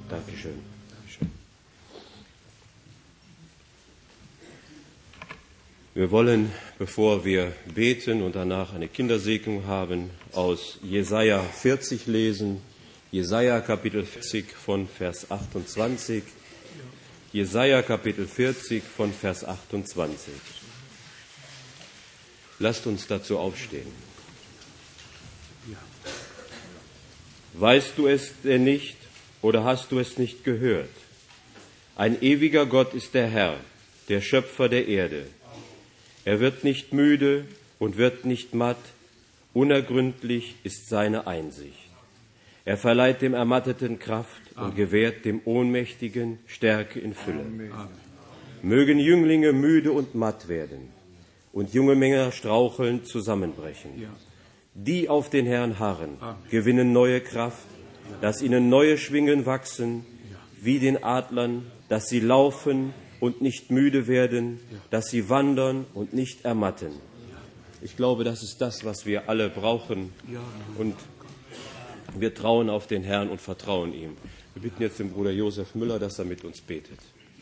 Dankeschön. Wir wollen, bevor wir beten und danach eine Kindersegnung haben, aus Jesaja 40 lesen. Jesaja Kapitel 40 von Vers 28. Jesaja Kapitel 40 von Vers 28. Lasst uns dazu aufstehen. Weißt du es denn nicht oder hast du es nicht gehört? Ein ewiger Gott ist der Herr, der Schöpfer der Erde. Er wird nicht müde und wird nicht matt, unergründlich ist seine Einsicht. Er verleiht dem Ermatteten Kraft und gewährt dem Ohnmächtigen Stärke in Fülle. Mögen Jünglinge müde und matt werden und junge Männer strauchelnd zusammenbrechen. Die auf den Herrn harren, gewinnen neue Kraft, dass ihnen neue Schwingen wachsen, wie den Adlern, dass sie laufen und nicht müde werden, dass sie wandern und nicht ermatten. Ich glaube, das ist das, was wir alle brauchen. Und wir trauen auf den Herrn und vertrauen ihm. Wir bitten jetzt den Bruder Josef Müller, dass er mit uns betet.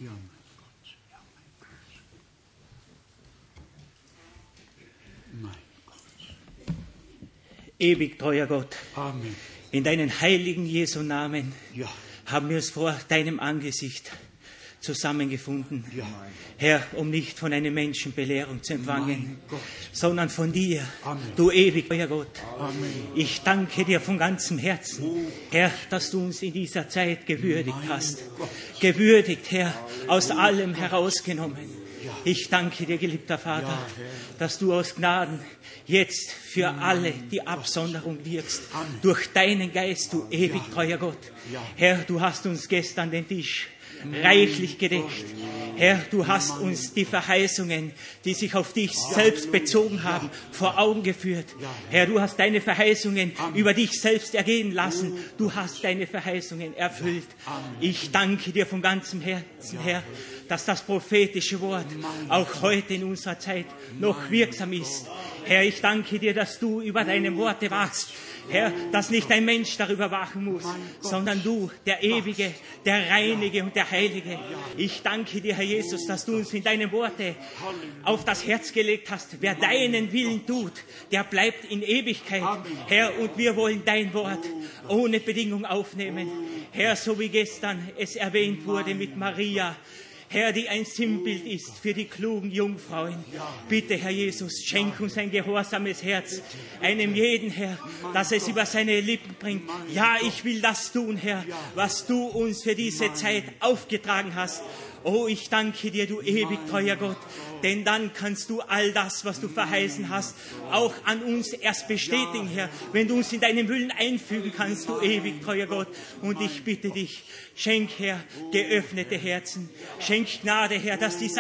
Ewig treuer Gott, Amen. In deinen heiligen Jesu Namen Ja. haben wir uns vor deinem Angesicht zusammengefunden. Ja. Herr, um nicht von einem Menschen Belehrung zu empfangen, Mein Gott. sondern von dir, Amen. du ewig treuer Gott. Amen. Ich danke dir von ganzem Herzen, Herr, dass du uns in dieser Zeit gewürdigt Mein hast. Gott. Gewürdigt, Herr, aus allem herausgenommen. Ja. Ich danke dir, geliebter Vater, Ja, Herr. dass du aus Gnaden jetzt für alle die Absonderung wirkst. Amen. Durch deinen Geist, du ewig treuer Gott. Ja. Herr, du hast uns gestern den Tisch reichlich gedeckt. Herr, du hast uns die Verheißungen, die sich auf dich selbst bezogen haben, vor Augen geführt. Herr, du hast deine Verheißungen über dich selbst ergehen lassen. Du hast deine Verheißungen erfüllt. Ich danke dir von ganzem Herzen, Herr, dass das prophetische Wort auch heute in unserer Zeit noch wirksam ist. Herr, ich danke dir, dass du über deine Worte wachst. Herr, dass nicht ein Mensch darüber wachen muss, sondern du, der Ewige, der Reinige und der Heilige. Ich danke dir, Herr Jesus, dass du uns in deine Worte auf das Herz gelegt hast. Wer deinen Willen tut, der bleibt in Ewigkeit. Herr, und wir wollen dein Wort ohne Bedingung aufnehmen. Herr, so wie gestern es erwähnt wurde mit Maria, Herr, die ein Sinnbild ist für die klugen Jungfrauen. Bitte, Herr Jesus, schenk uns ein gehorsames Herz, einem jeden, Herr, dass es über seine Lippen bringt. Ja, ich will das tun, Herr, was du uns für diese Zeit aufgetragen hast. Oh, ich danke dir, du ewig treuer Gott, denn dann kannst du all das, was du verheißen hast, auch an uns erst bestätigen, Herr, wenn du uns in deinen Willen einfügen kannst, du ewig treuer Gott. Und ich bitte dich, schenk, Herr, geöffnete Herzen. Schenk Gnade, Herr, dass dieser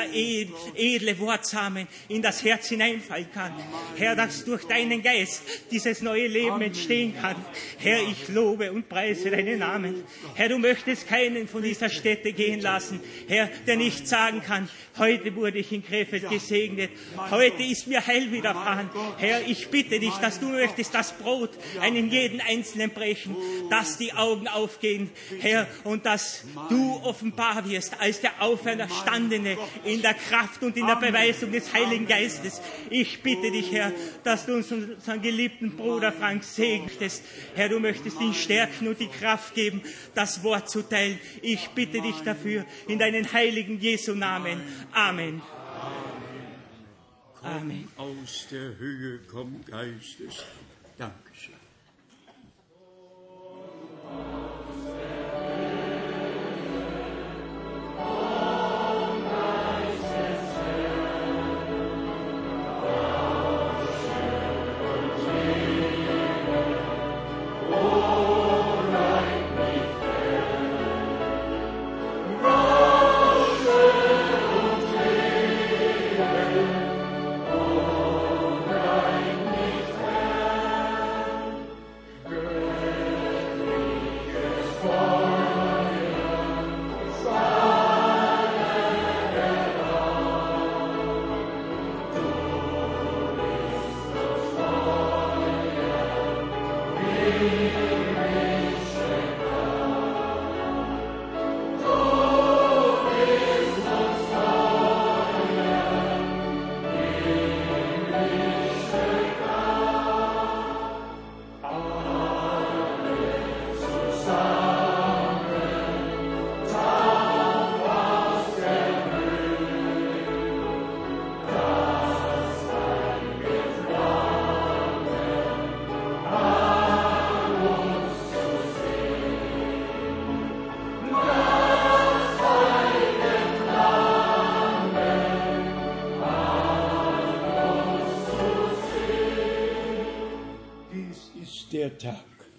edle Wortsamen in das Herz hineinfallen kann. Herr, dass durch deinen Geist dieses neue Leben entstehen kann. Herr, ich lobe und preise deinen Namen. Herr, du möchtest keinen von dieser Stätte gehen lassen, Herr, der nicht sagen kann, heute wurde ich in Krefeld gesegnet, heute ist mir Heil widerfahren. Herr, ich bitte dich, dass du möchtest das Brot einen jeden Einzelnen brechen, dass die Augen aufgehen, Herr, und dass du offenbar wirst als der Auferstandene in der Kraft und in der Beweisung des Heiligen Geistes. Ich bitte dich, Herr, dass du uns unseren geliebten Bruder Frank segnest. Herr, du möchtest ihn stärken und die Kraft geben, das Wort zu teilen. Ich bitte dich dafür in deinen heiligen Jesu Namen. Amen. Amen. Aus der Höhe kommt Geistes. Dankeschön. der Tag.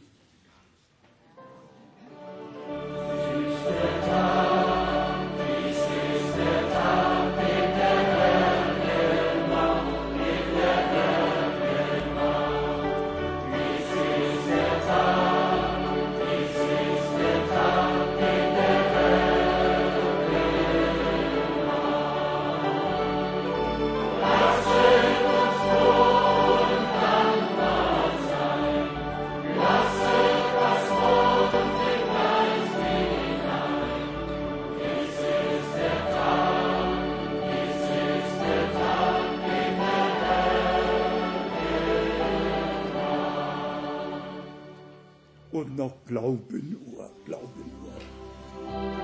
Und noch glaube nur, glaube nur.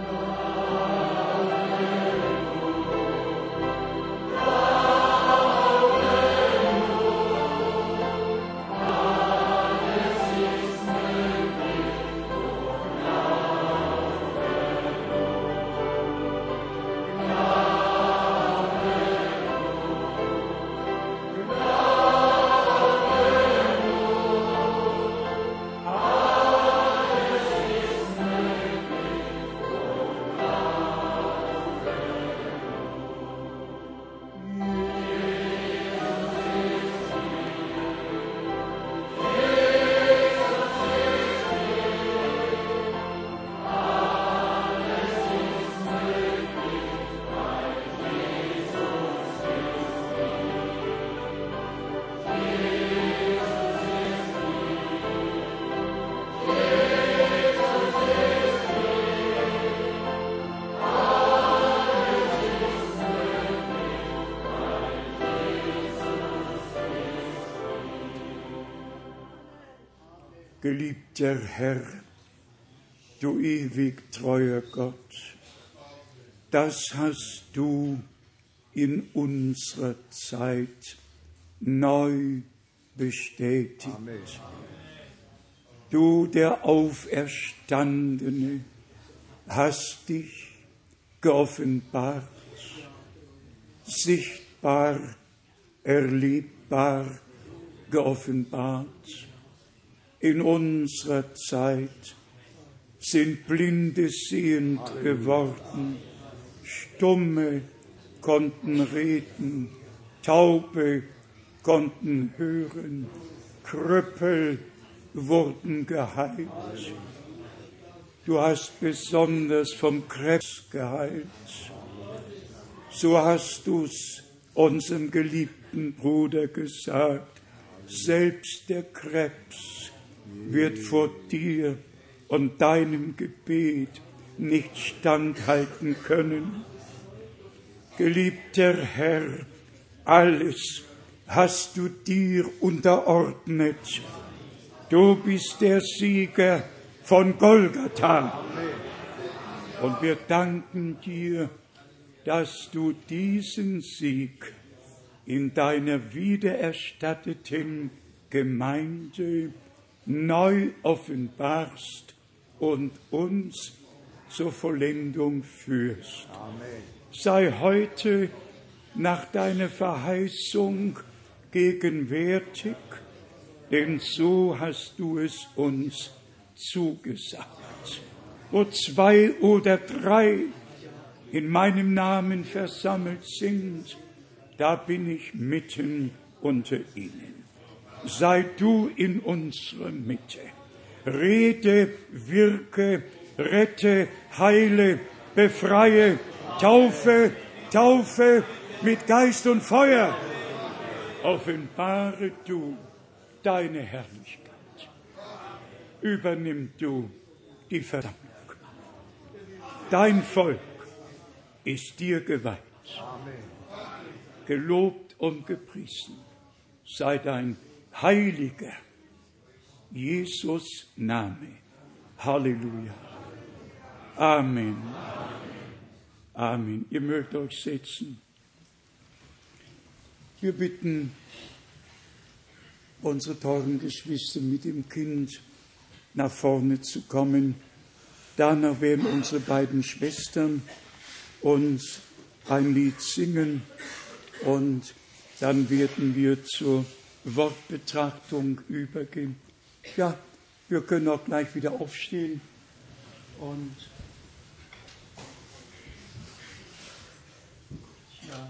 Geliebter Herr, du ewig treuer Gott, das hast du in unserer Zeit neu bestätigt. Amen. Du, der Auferstandene, hast dich geoffenbart, sichtbar, erlebbar geoffenbart. In unserer Zeit sind Blinde sehend geworden, Stumme konnten reden, Taube konnten hören, Krüppel wurden geheilt. Du hast besonders vom Krebs geheilt. So hast du's unserem geliebten Bruder gesagt, selbst der Krebs wird vor dir und deinem Gebet nicht standhalten können. Geliebter Herr, alles hast du dir unterordnet. Du bist der Sieger von Golgatha. Und wir danken dir, dass du diesen Sieg in deiner wiedererstatteten Gemeinde neu offenbarst und uns zur Vollendung führst. Amen. Sei heute nach deiner Verheißung gegenwärtig, denn so hast du es uns zugesagt. Wo 2 oder 3 in meinem Namen versammelt sind, da bin ich mitten unter ihnen. Sei du in unserer Mitte. Rede, wirke, rette, heile, befreie, taufe mit Geist und Feuer. Offenbare du deine Herrlichkeit. Übernimm du die Versammlung. Dein Volk ist dir geweiht. Gelobt und gepriesen sei dein heiliger Jesus Name. Halleluja. Amen. Amen. Ihr mögt euch setzen. Wir bitten unsere teuren Geschwister mit dem Kind nach vorne zu kommen. Danach werden unsere beiden Schwestern uns ein Lied singen und dann werden wir zur Wortbetrachtung übergehen. Ja, wir können auch gleich wieder aufstehen und ja,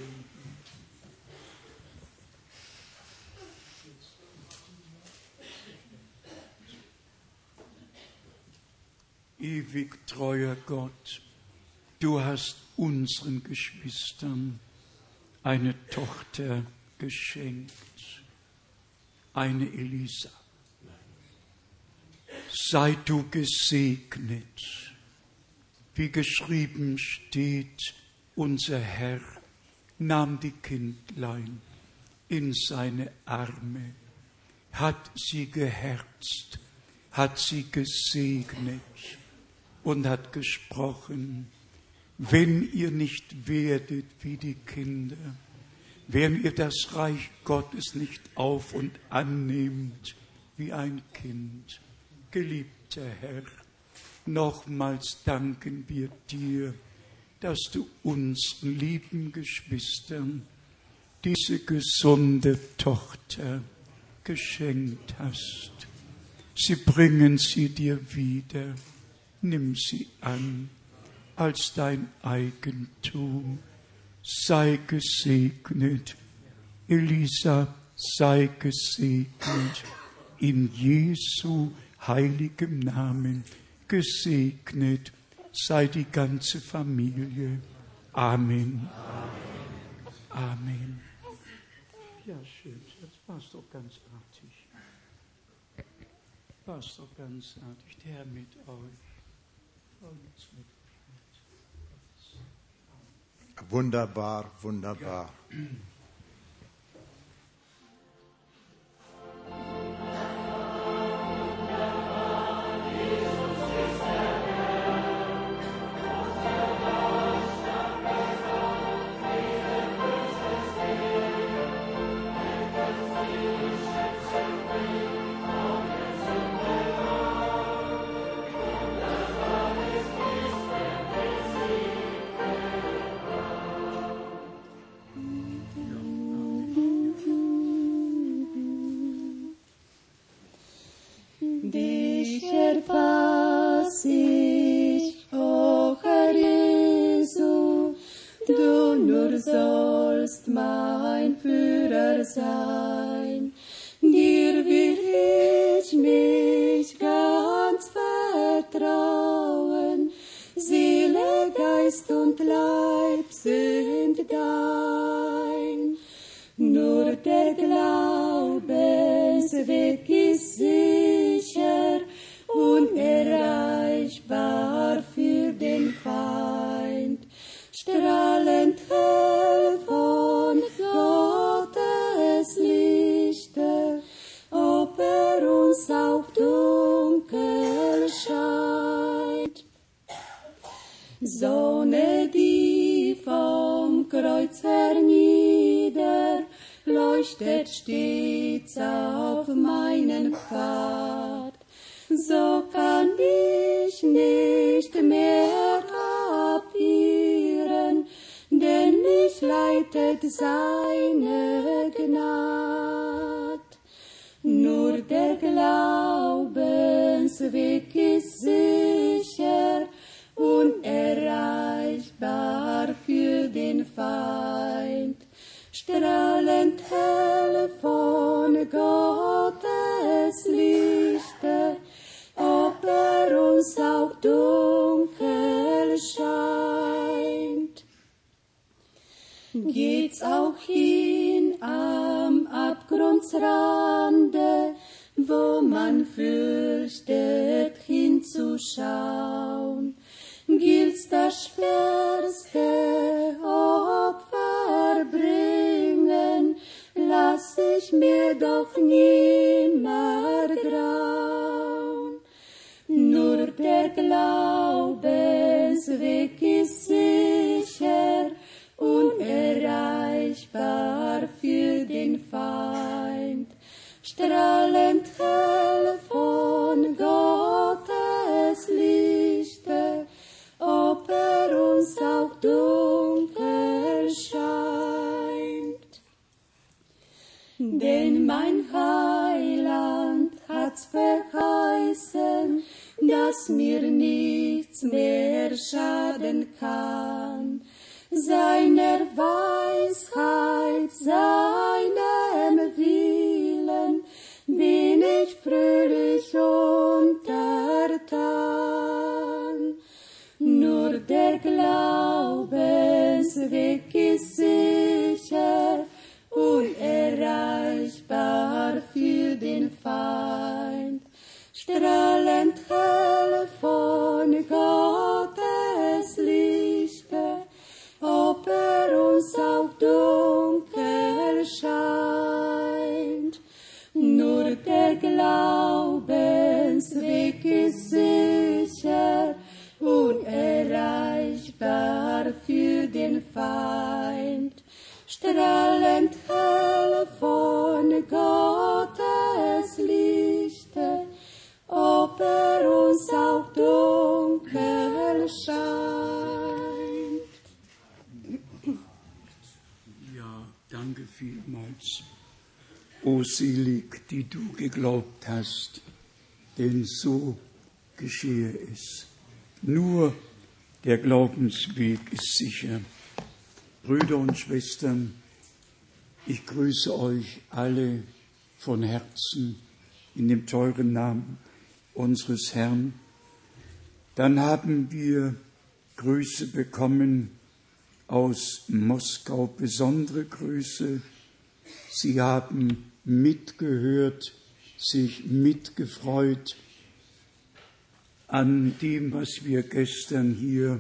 ewig treuer Gott, du hast unseren Geschwistern eine Tochter geschenkt, eine Elisa. Sei du gesegnet, wie geschrieben steht, unser Herr nahm die Kindlein in seine Arme, hat sie geherzt, hat sie gesegnet und hat gesprochen: Wenn ihr nicht werdet wie die Kinder, wenn ihr das Reich Gottes nicht auf und annehmt wie ein Kind. Geliebter Herr, nochmals danken wir dir, dass du unseren lieben Geschwistern diese gesunde Tochter geschenkt hast. Sie bringen sie dir wieder. Nimm sie an als dein Eigentum. Sei gesegnet. Elisa, sei gesegnet. In Jesu heiligem Namen gesegnet sei die ganze Familie. Amen. Amen. Ja, schön. Das war's doch ganz artig. War's doch ganz artig. Der Herr mit euch. Wunderbar, wunderbar. Ja. Sollst mein Führer sein, dir will ich mich ganz vertrauen, Seele, Geist und Leib sind dein. Nur der Glaubensweg ist sicher, unerreichbar für den Feind. Strahlend hell von Gottes Lichte, ob uns auch dunkel scheint. Sonne, die vom Kreuz hernieder, leuchtet stets auf meinen Pfad. So kann ich nicht mehr abirren, denn mich leitet seine Gnad. Nur der Glaubensweg ist sicher, unerreichbar für den Feind. Strahlend hell von Gottes Lichte, ob uns auch dunkel scheint. Geht's auch hin am Abgrundsrande, wo man fürchtet hinzuschauen, gilt's das schwerste Opfer bringen, lass ich mir doch nimmer grauen. Nur der Glaubensweg ist sicher, unerreichbar für den Feind. Strahlend hell von Gottes Lichte, ob uns auch dunkel scheint. Denn mein Heiland hat's mir nichts mehr schaden kann. Seiner Weisheit, seinem Willen bin ich fröhlich untertan. Nur der Glaubensweg ist sicher, unerreichbar für den Feind. Strahlend hell von Gottes Lichte, ob uns auch dunkel scheint. Nur der Glaubensweg ist sicher, unerreichbar für den Feind. Strahlend hell von Gottes Lichte, ob uns auch dunkel scheint. Ja, danke vielmals. O selig, die du geglaubt hast, denn so geschehe es. Nur der Glaubensweg ist sicher. Brüder und Schwestern, ich grüße euch alle von Herzen in dem teuren Namen unseres Herrn. Dann haben wir Grüße bekommen aus Moskau, besondere Grüße. Sie haben mitgehört, sich mitgefreut an dem, was wir gestern hier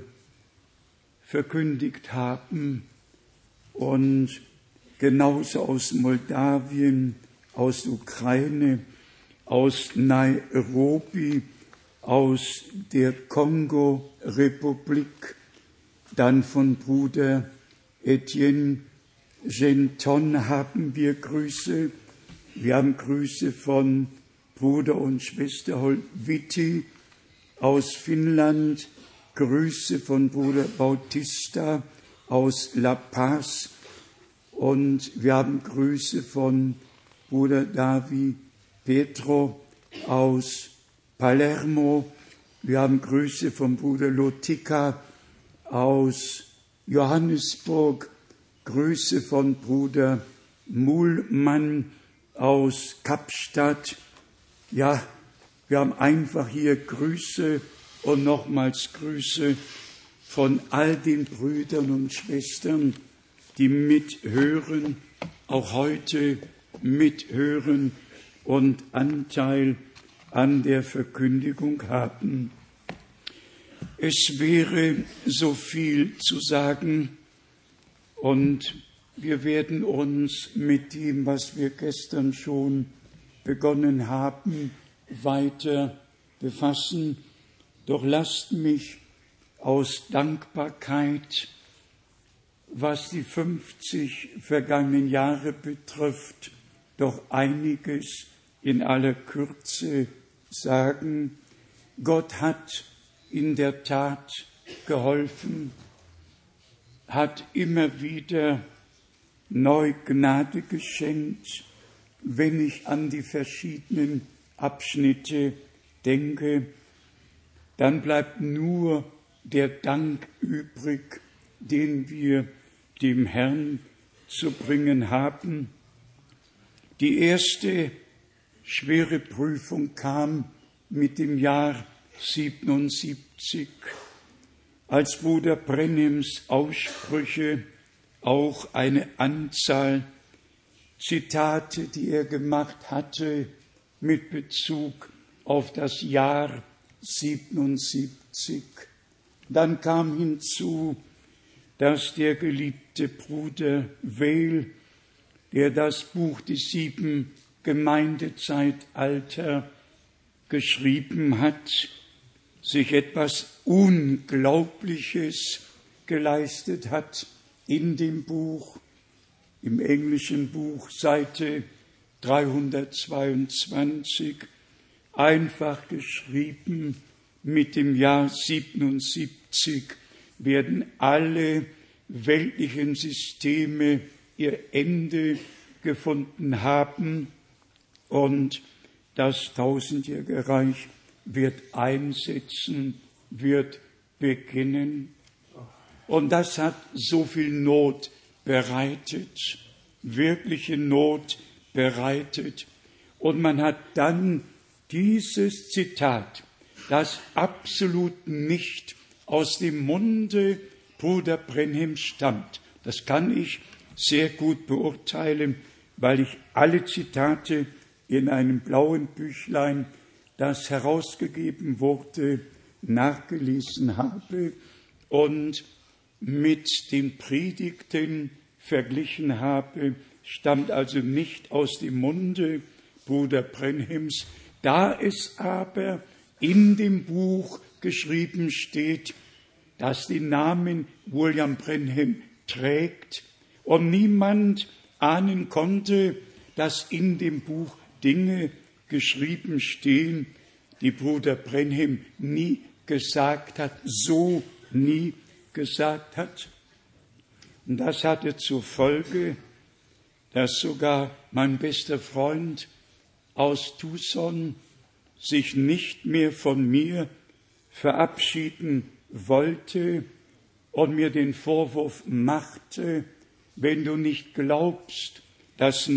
verkündigt haben. Und genauso aus Moldawien, aus Ukraine, aus Nairobi, aus der Kongo-Republik, dann von Bruder Etienne Genton haben wir Grüße. Wir haben Grüße von Bruder und Schwester Holviti aus Finnland, Grüße von Bruder Bautista aus La Paz und wir haben Grüße von Bruder Davi Petro aus Palermo. Wir haben Grüße von Bruder Lotika aus Johannesburg, Grüße von Bruder Muhlmann aus Kapstadt. Ja, wir haben einfach hier Grüße und nochmals Grüße von all den Brüdern und Schwestern, die mithören, auch heute mithören und Anteil an der Verkündigung haben. Es wäre so viel zu sagen und wir werden uns mit dem, was wir gestern schon begonnen haben, weiter befassen. Doch lasst mich aus Dankbarkeit, was die 50 vergangenen Jahre betrifft, doch einiges in aller Kürze sagen. Gott hat in der Tat geholfen, hat immer wieder neu Gnade geschenkt, wenn ich an die verschiedenen Abschnitte denke. Dann bleibt nur der Dank übrig, den wir dem Herrn zu bringen haben. Die erste schwere Prüfung kam mit dem Jahr 77, als Bruder Brennims Aussprüche, auch eine Anzahl Zitate, die er gemacht hatte, mit Bezug auf das Jahr 77. Dann kam hinzu, dass der geliebte Bruder Weil, der das Buch des 7 Gemeindezeitalter geschrieben hat, sich etwas Unglaubliches geleistet hat in dem Buch, im englischen Buch, Seite 322, einfach geschrieben, mit dem Jahr 77 werden alle weltlichen Systeme ihr Ende gefunden haben und das tausendjährige Reich wird einsetzen, wird beginnen. Und das hat so viel Not bereitet, wirkliche Not bereitet. Und man hat dann dieses Zitat, das absolut nicht aus dem Munde Bruder Brenhims stammt. Das kann ich sehr gut beurteilen, weil ich alle Zitate in einem blauen Büchlein, das herausgegeben wurde, nachgelesen habe und mit den Predigten verglichen habe, stammt also nicht aus dem Munde Bruder Brenhims. Da es aber in dem Buch geschrieben steht, das den Namen William Brenhim trägt und niemand ahnen konnte, dass in dem Buch Dinge geschrieben stehen, die Bruder Brenhim nie gesagt hat, so nie gesagt hat. Und das hatte zur Folge, dass sogar mein bester Freund aus Tucson sich nicht mehr von mir verabschieden wollte und mir den Vorwurf machte, wenn du nicht glaubst, dass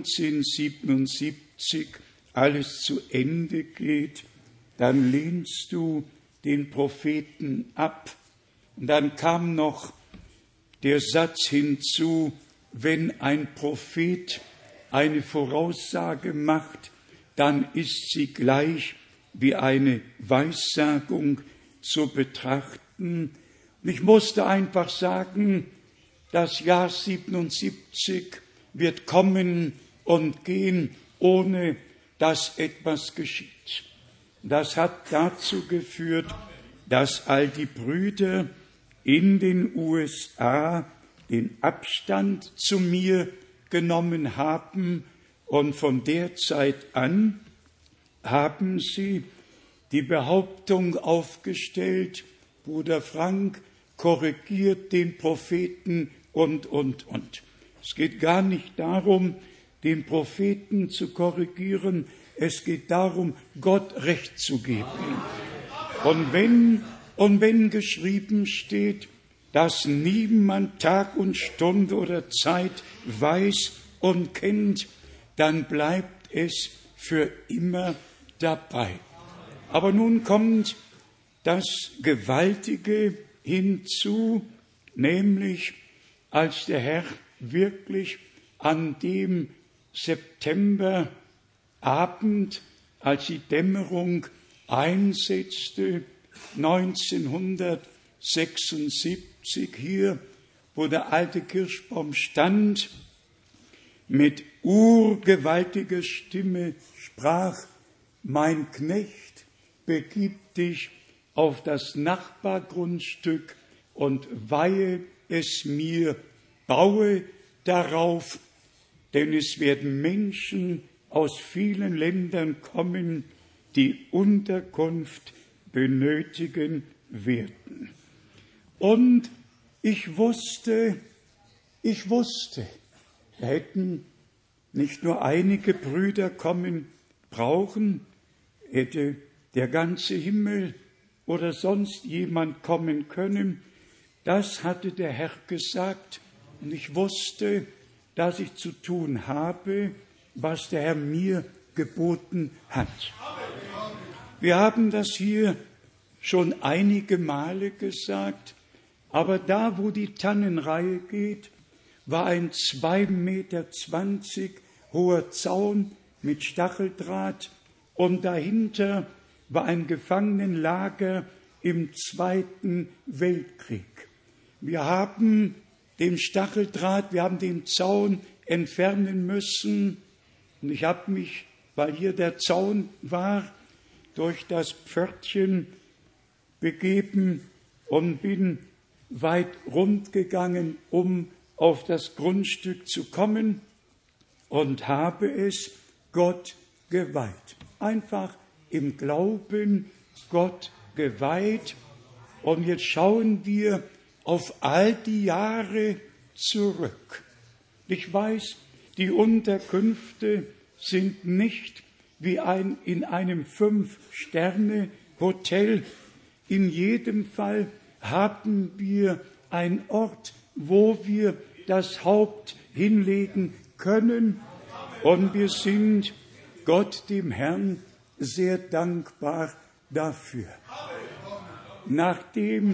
1977 alles zu Ende geht, dann lehnst du den Propheten ab. Und dann kam noch der Satz hinzu, wenn ein Prophet eine Voraussage macht, dann ist sie gleich wie eine Weissagung zu betrachten. Und ich musste einfach sagen, das Jahr 77 wird kommen und gehen, ohne dass etwas geschieht. Das hat dazu geführt, dass all die Brüder in den USA den Abstand zu mir genommen haben und von der Zeit an haben sie die Behauptung aufgestellt, Bruder Frank korrigiert den Propheten und. Es geht gar nicht darum, den Propheten zu korrigieren, es geht darum, Gott Recht zu geben. Und wenn geschrieben steht, dass niemand Tag und Stunde oder Zeit weiß und kennt, dann bleibt es für immer dabei. Aber nun kommt das Gewaltige hinzu, nämlich als der Herr wirklich an dem Septemberabend, als die Dämmerung einsetzte, 1976 hier, wo der alte Kirschbaum stand, mit urgewaltiger Stimme sprach, mein Knecht, begib dich auf das Nachbargrundstück und weihe es mir, baue darauf, denn es werden Menschen aus vielen Ländern kommen, die Unterkunft benötigen werden. Und ich wusste, da hätten nicht nur einige Brüder kommen brauchen, hätte der ganze Himmel oder sonst jemand kommen können. Das hatte der Herr gesagt und ich wusste, dass ich zu tun habe, was der Herr mir geboten hat. Wir haben das hier schon einige Male gesagt, aber da, wo die Tannenreihe geht, war ein 2,20 Meter hoher Zaun mit Stacheldraht und dahinter war ein Gefangenenlager im Zweiten Weltkrieg. Wir haben den Stacheldraht, wir haben den Zaun entfernen müssen und ich habe mich, weil hier der Zaun war, durch das Pförtchen begeben und bin weit rund gegangen, um auf das Grundstück zu kommen und habe es Gott geweiht. Einfach im Glauben Gott geweiht. Und jetzt schauen wir auf all die Jahre zurück. Ich weiß, die Unterkünfte sind nicht wie in einem 5-Sterne-Hotel. In jedem Fall haben wir einen Ort, wo wir das Haupt hinlegen können. Und wir sind Gott, dem Herrn, sehr dankbar dafür. Nachdem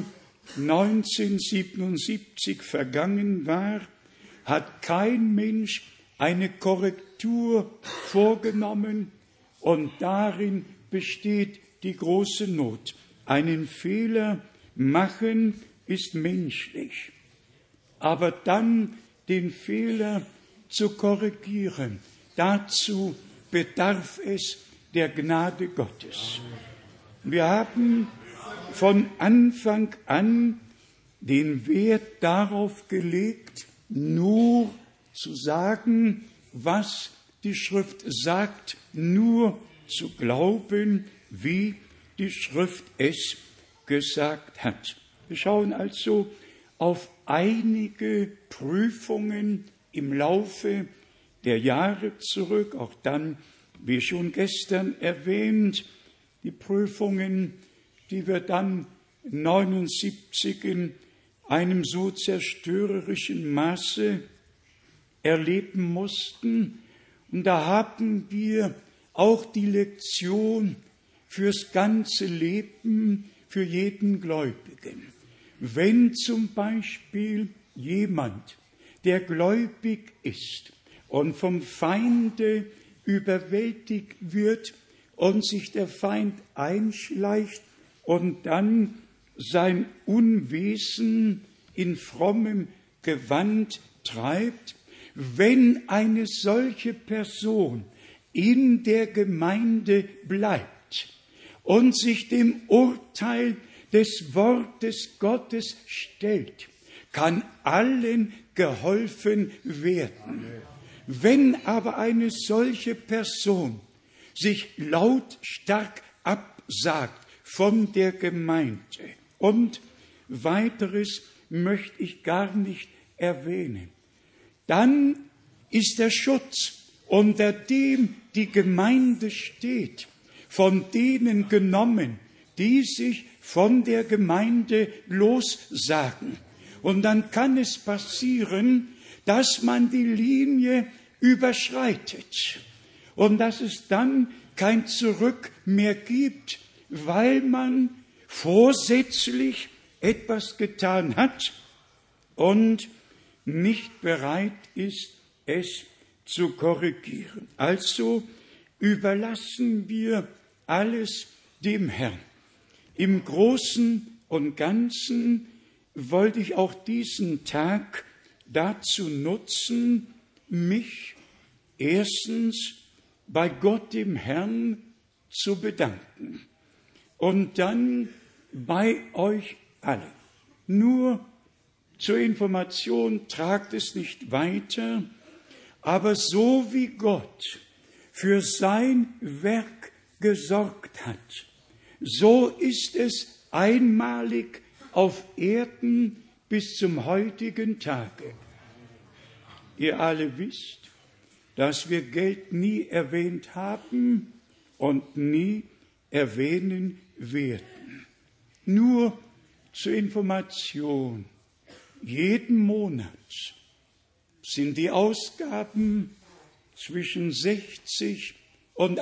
1977 vergangen war, hat kein Mensch eine Korrektur vorgenommen, und darin besteht die große Not. Einen Fehler machen ist menschlich, aber dann den Fehler zu korrigieren, dazu bedarf es der Gnade Gottes. Wir haben von Anfang an den Wert darauf gelegt, nur zu sagen, was die Schrift sagt, nur zu glauben, wie die Schrift es gesagt hat. Wir schauen also auf einige Prüfungen im Laufe der Jahre zurück, auch dann, wie schon gestern erwähnt, die Prüfungen, die wir dann 79 in einem so zerstörerischen Maße erleben mussten. Und da haben wir auch die Lektion fürs ganze Leben, für jeden Gläubigen. Wenn zum Beispiel jemand, der gläubig ist und vom Feinde überwältigt wird und sich der Feind einschleicht und dann sein Unwesen in frommem Gewand treibt, wenn eine solche Person in der Gemeinde bleibt und sich dem Urteil des Wortes Gottes stellt, kann allen geholfen werden. Wenn aber eine solche Person sich lautstark absagt von der Gemeinde, und weiteres möchte ich gar nicht erwähnen, dann ist der Schutz, unter dem die Gemeinde steht, von denen genommen, die sich von der Gemeinde lossagen. Und dann kann es passieren, dass man die Linie überschreitet und dass es dann kein Zurück mehr gibt, weil man vorsätzlich etwas getan hat und nicht bereit ist, es zu korrigieren. Also überlassen wir alles dem Herrn. Im Großen und Ganzen wollte ich auch diesen Tag dazu nutzen, mich erstens bei Gott dem Herrn zu bedanken und dann bei euch allen. Nur zur Information, tragt es nicht weiter, aber so wie Gott für sein Werk gesorgt hat, so ist es einmalig auf Erden bis zum heutigen Tage. Ihr alle wisst, dass wir Geld nie erwähnt haben und nie erwähnen werden. Nur zur Information, jeden Monat sind die Ausgaben zwischen 60 und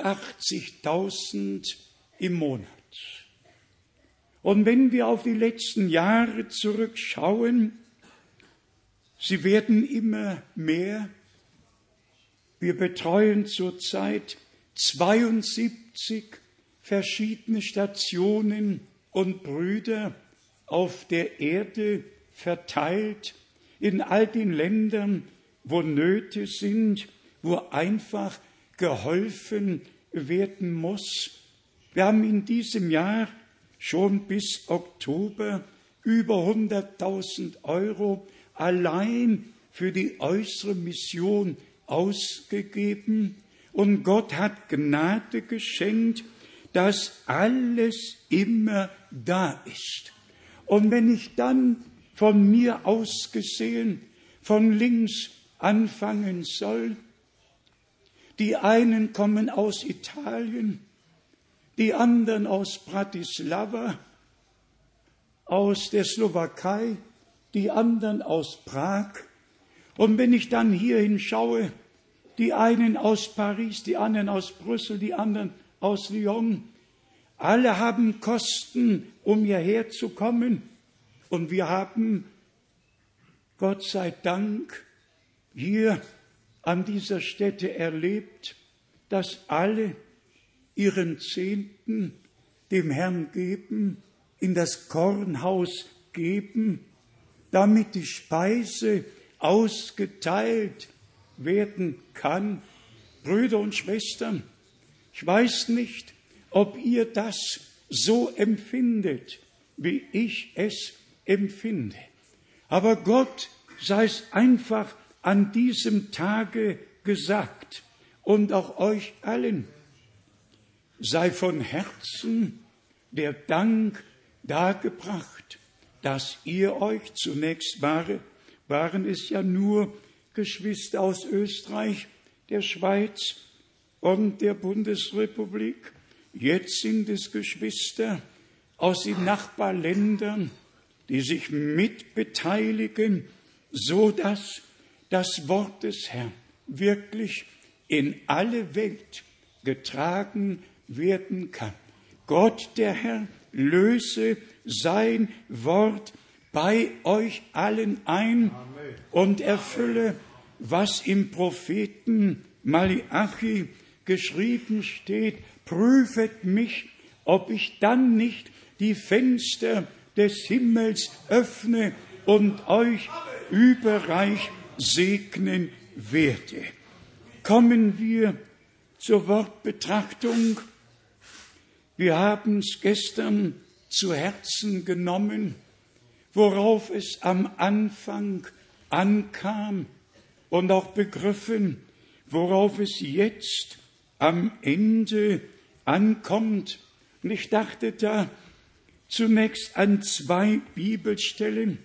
80.000 im Monat. Und wenn wir auf die letzten Jahre zurückschauen, sie werden immer mehr. Wir betreuen zurzeit 72 verschiedene Stationen und Brüder auf der Erde verteilt, in all den Ländern, wo Nöte sind, wo einfach geholfen werden muss. Wir haben in diesem Jahr schon bis Oktober über 100.000 Euro allein für die äußere Mission ausgegeben. Und Gott hat Gnade geschenkt, dass alles immer da ist. Und wenn ich dann von mir aus gesehen von links anfangen soll, Die einen kommen aus Italien, die anderen aus Bratislava, aus der Slowakei, die anderen aus Prag. Und wenn ich dann hier hinschaue, die einen aus Paris, die anderen aus Brüssel, die anderen aus Lyon, alle haben Kosten, um hierher zu kommen. Und wir haben, Gott sei Dank, hier an dieser Stätte erlebt, dass alle ihren Zehnten dem Herrn geben, in das Kornhaus geben, damit die Speise ausgeteilt werden kann. Brüder und Schwestern, ich weiß nicht, ob ihr das so empfindet, wie ich es empfinde. Aber Gott sei es einfach an diesem Tage gesagt und auch euch allen, sei von Herzen der Dank dargebracht, dass ihr euch, zunächst waren es ja nur Geschwister aus Österreich, der Schweiz und der Bundesrepublik, jetzt sind es Geschwister aus den Nachbarländern, die sich mitbeteiligen, so dass das Wort des Herrn wirklich in alle Welt getragen werden kann. Gott, der Herr, löse sein Wort bei euch allen ein und erfülle, was im Propheten Malachi geschrieben steht: Prüfet mich, ob ich dann nicht die Fenster des Himmels öffne und euch überreich segnen werde. Kommen wir zur Wortbetrachtung. Wir haben es gestern zu Herzen genommen, worauf es am Anfang ankam, und auch begriffen, worauf es jetzt am Ende ankommt. Und ich dachte da zunächst an zwei Bibelstellen.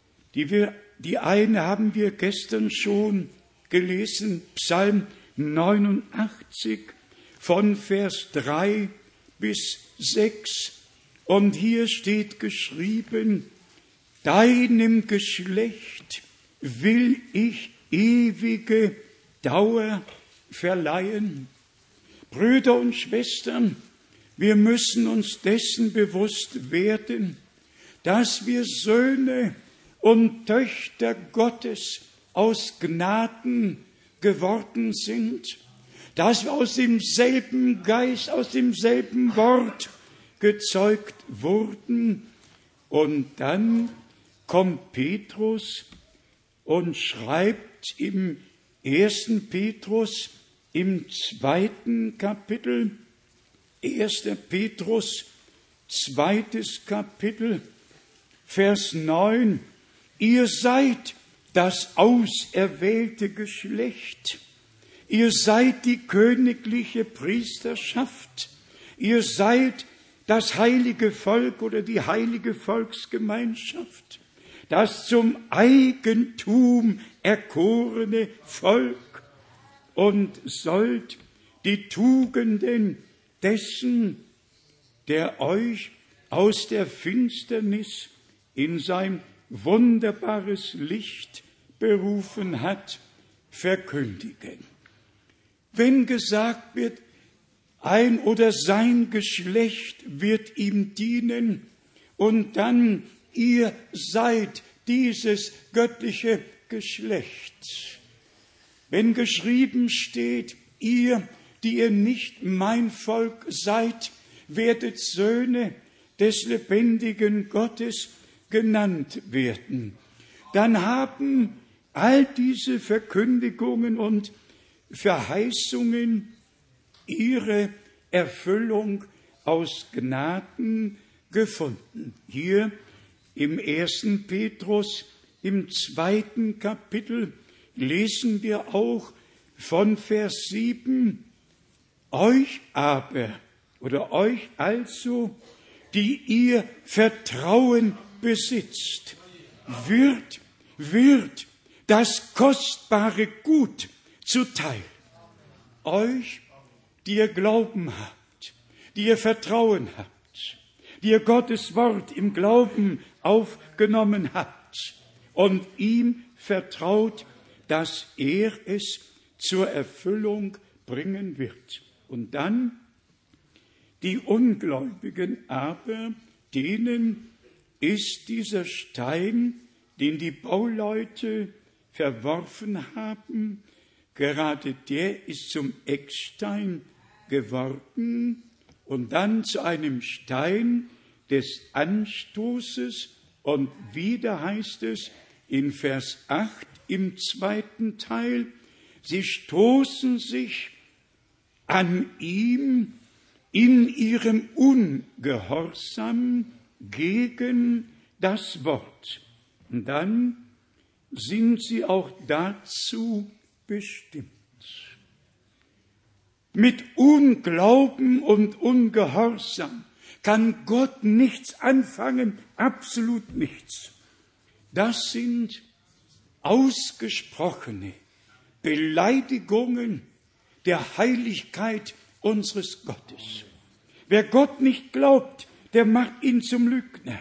Die eine haben wir gestern schon gelesen, Psalm 89 von Vers 3 bis 6. Und hier steht geschrieben: Deinem Geschlecht will ich ewige Dauer verleihen. Brüder und Schwestern, wir müssen uns dessen bewusst werden, dass wir Söhne und Töchter Gottes aus Gnaden geworden sind, dass wir aus demselben Geist, aus demselben Wort gezeugt wurden. Und dann kommt Petrus und schreibt im 1. Petrus im 2. Kapitel, 1. Petrus, 2. Kapitel, Vers 9, ihr seid das auserwählte Geschlecht, ihr seid die königliche Priesterschaft, ihr seid das heilige Volk oder die heilige Volksgemeinschaft, das zum Eigentum erkorene Volk, und sollt die Tugenden dessen, der euch aus der Finsternis in sein wunderbares Licht berufen hat, verkündigen. Wenn gesagt wird, ein oder sein Geschlecht wird ihm dienen, und dann ihr seid dieses göttliche Geschlecht. Wenn geschrieben steht, ihr, die ihr nicht mein Volk seid, werdet Söhne des lebendigen Gottes genannt werden, dann haben all diese Verkündigungen und Verheißungen ihre Erfüllung aus Gnaden gefunden. Hier im 1. Petrus, im 2. Kapitel, lesen wir auch von Vers 7, euch aber oder euch also, die ihr Vertrauen besitzt, wird das kostbare Gut zuteil. euch, die ihr Glauben habt, die ihr Vertrauen habt, die ihr Gottes Wort im Glauben aufgenommen habt und ihm vertraut, dass er es zur Erfüllung bringen wird. Und dann die Ungläubigen aber, denen ist dieser Stein, den die Bauleute verworfen haben, gerade der ist zum Eckstein geworden und dann zu einem Stein des Anstoßes. Und wieder heißt es in Vers 8 im zweiten Teil, sie stoßen sich an ihm in ihrem Ungehorsam gegen das Wort. Und dann sind sie auch dazu bestimmt. Mit Unglauben und Ungehorsam kann Gott nichts anfangen, absolut nichts. Das sind ausgesprochene Beleidigungen der Heiligkeit unseres Gottes. Wer Gott nicht glaubt, der macht ihn zum Lügner.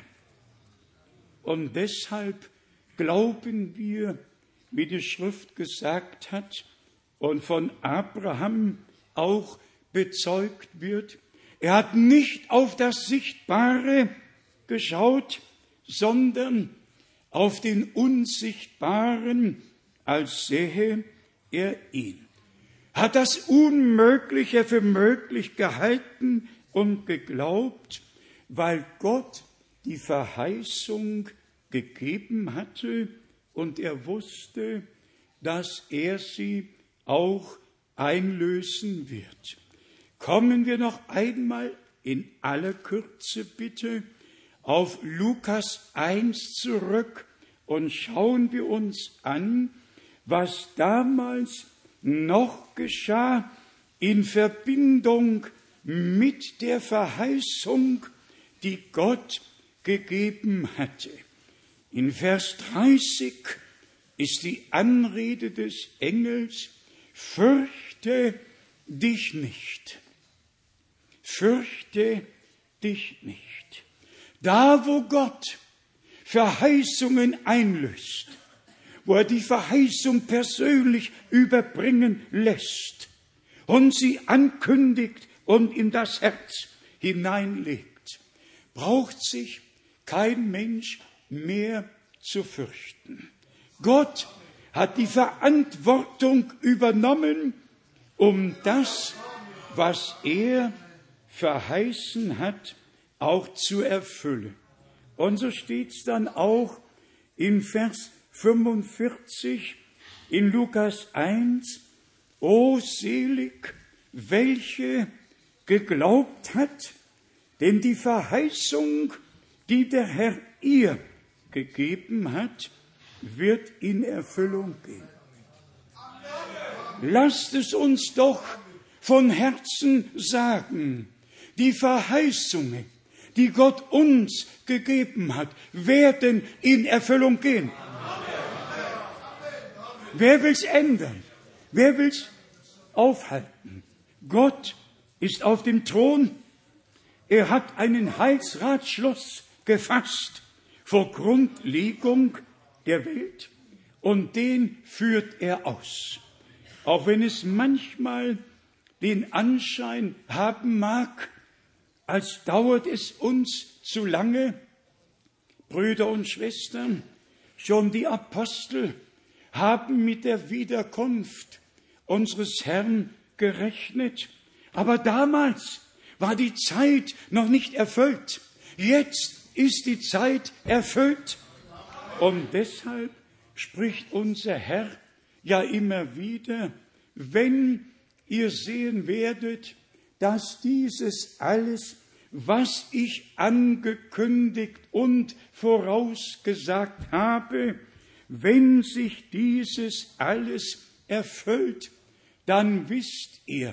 Und deshalb glauben wir, wie die Schrift gesagt hat und von Abraham auch bezeugt wird, er hat nicht auf das Sichtbare geschaut, sondern auf den Unsichtbaren, als sähe er ihn. Hat das Unmögliche für möglich gehalten und geglaubt, weil Gott die Verheißung gegeben hatte und er wusste, dass er sie auch einlösen wird. Kommen wir noch einmal in aller Kürze bitte auf Lukas 1 zurück und schauen wir uns an, was damals noch geschah in Verbindung mit der Verheißung, die Gott gegeben hatte. In Vers 30 ist die Anrede des Engels: Fürchte dich nicht. Fürchte dich nicht. Da, wo Gott Verheißungen einlöst, wo er die Verheißung persönlich überbringen lässt und sie ankündigt und in das Herz hineinlegt, braucht sich kein Mensch mehr zu fürchten. Gott hat die Verantwortung übernommen, um das, was er verheißen hat, auch zu erfüllen. Und so steht es dann auch in Vers 45 in Lukas 1, O selig, welche geglaubt hat, denn die Verheißung, die der Herr ihr gegeben hat, wird in Erfüllung gehen. Lasst es uns doch von Herzen sagen, die Verheißungen, die Gott uns gegeben hat, werden in Erfüllung gehen. Wer will's ändern? Wer will's aufhalten? Gott ist auf dem Thron. Er hat einen Heilsratschluss gefasst vor Grundlegung der Welt und den führt er aus. Auch wenn es manchmal den Anschein haben mag, als dauert es uns zu lange. Brüder und Schwestern, schon die Apostel haben mit der Wiederkunft unseres Herrn gerechnet. Aber damals war die Zeit noch nicht erfüllt. Jetzt ist die Zeit erfüllt. Und deshalb spricht unser Herr ja immer wieder, wenn ihr sehen werdet, dass dieses alles, was ich angekündigt und vorausgesagt habe, wenn sich dieses alles erfüllt, dann wisst ihr,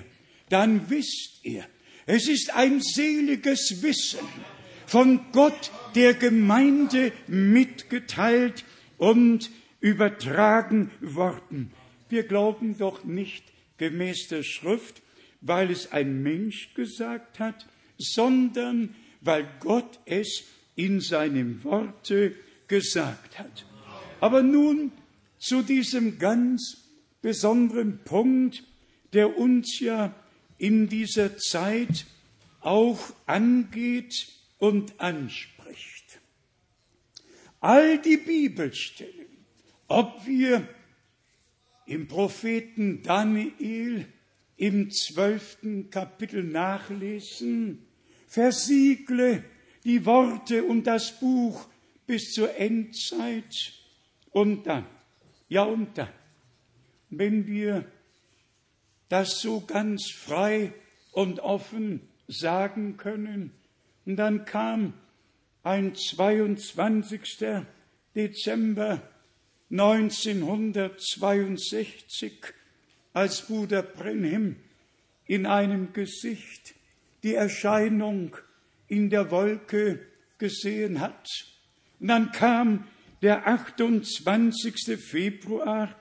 es ist ein seliges Wissen von Gott der Gemeinde mitgeteilt und übertragen worden. Wir glauben doch nicht, gemäß der Schrift, weil es ein Mensch gesagt hat, sondern weil Gott es in seinem Worte gesagt hat. Aber nun zu diesem ganz besonderen Punkt, der uns ja in dieser Zeit auch angeht und anspricht. All die Bibelstellen, ob wir im Propheten Daniel im 12. Kapitel nachlesen, versiegle die Worte und das Buch bis zur Endzeit und dann, wenn wir das so ganz frei und offen sagen können, und dann kam ein 22. Dezember 1962, als Bruder Brenhem in einem Gesicht die Erscheinung in der Wolke gesehen hat. Und dann kam der 28. Februar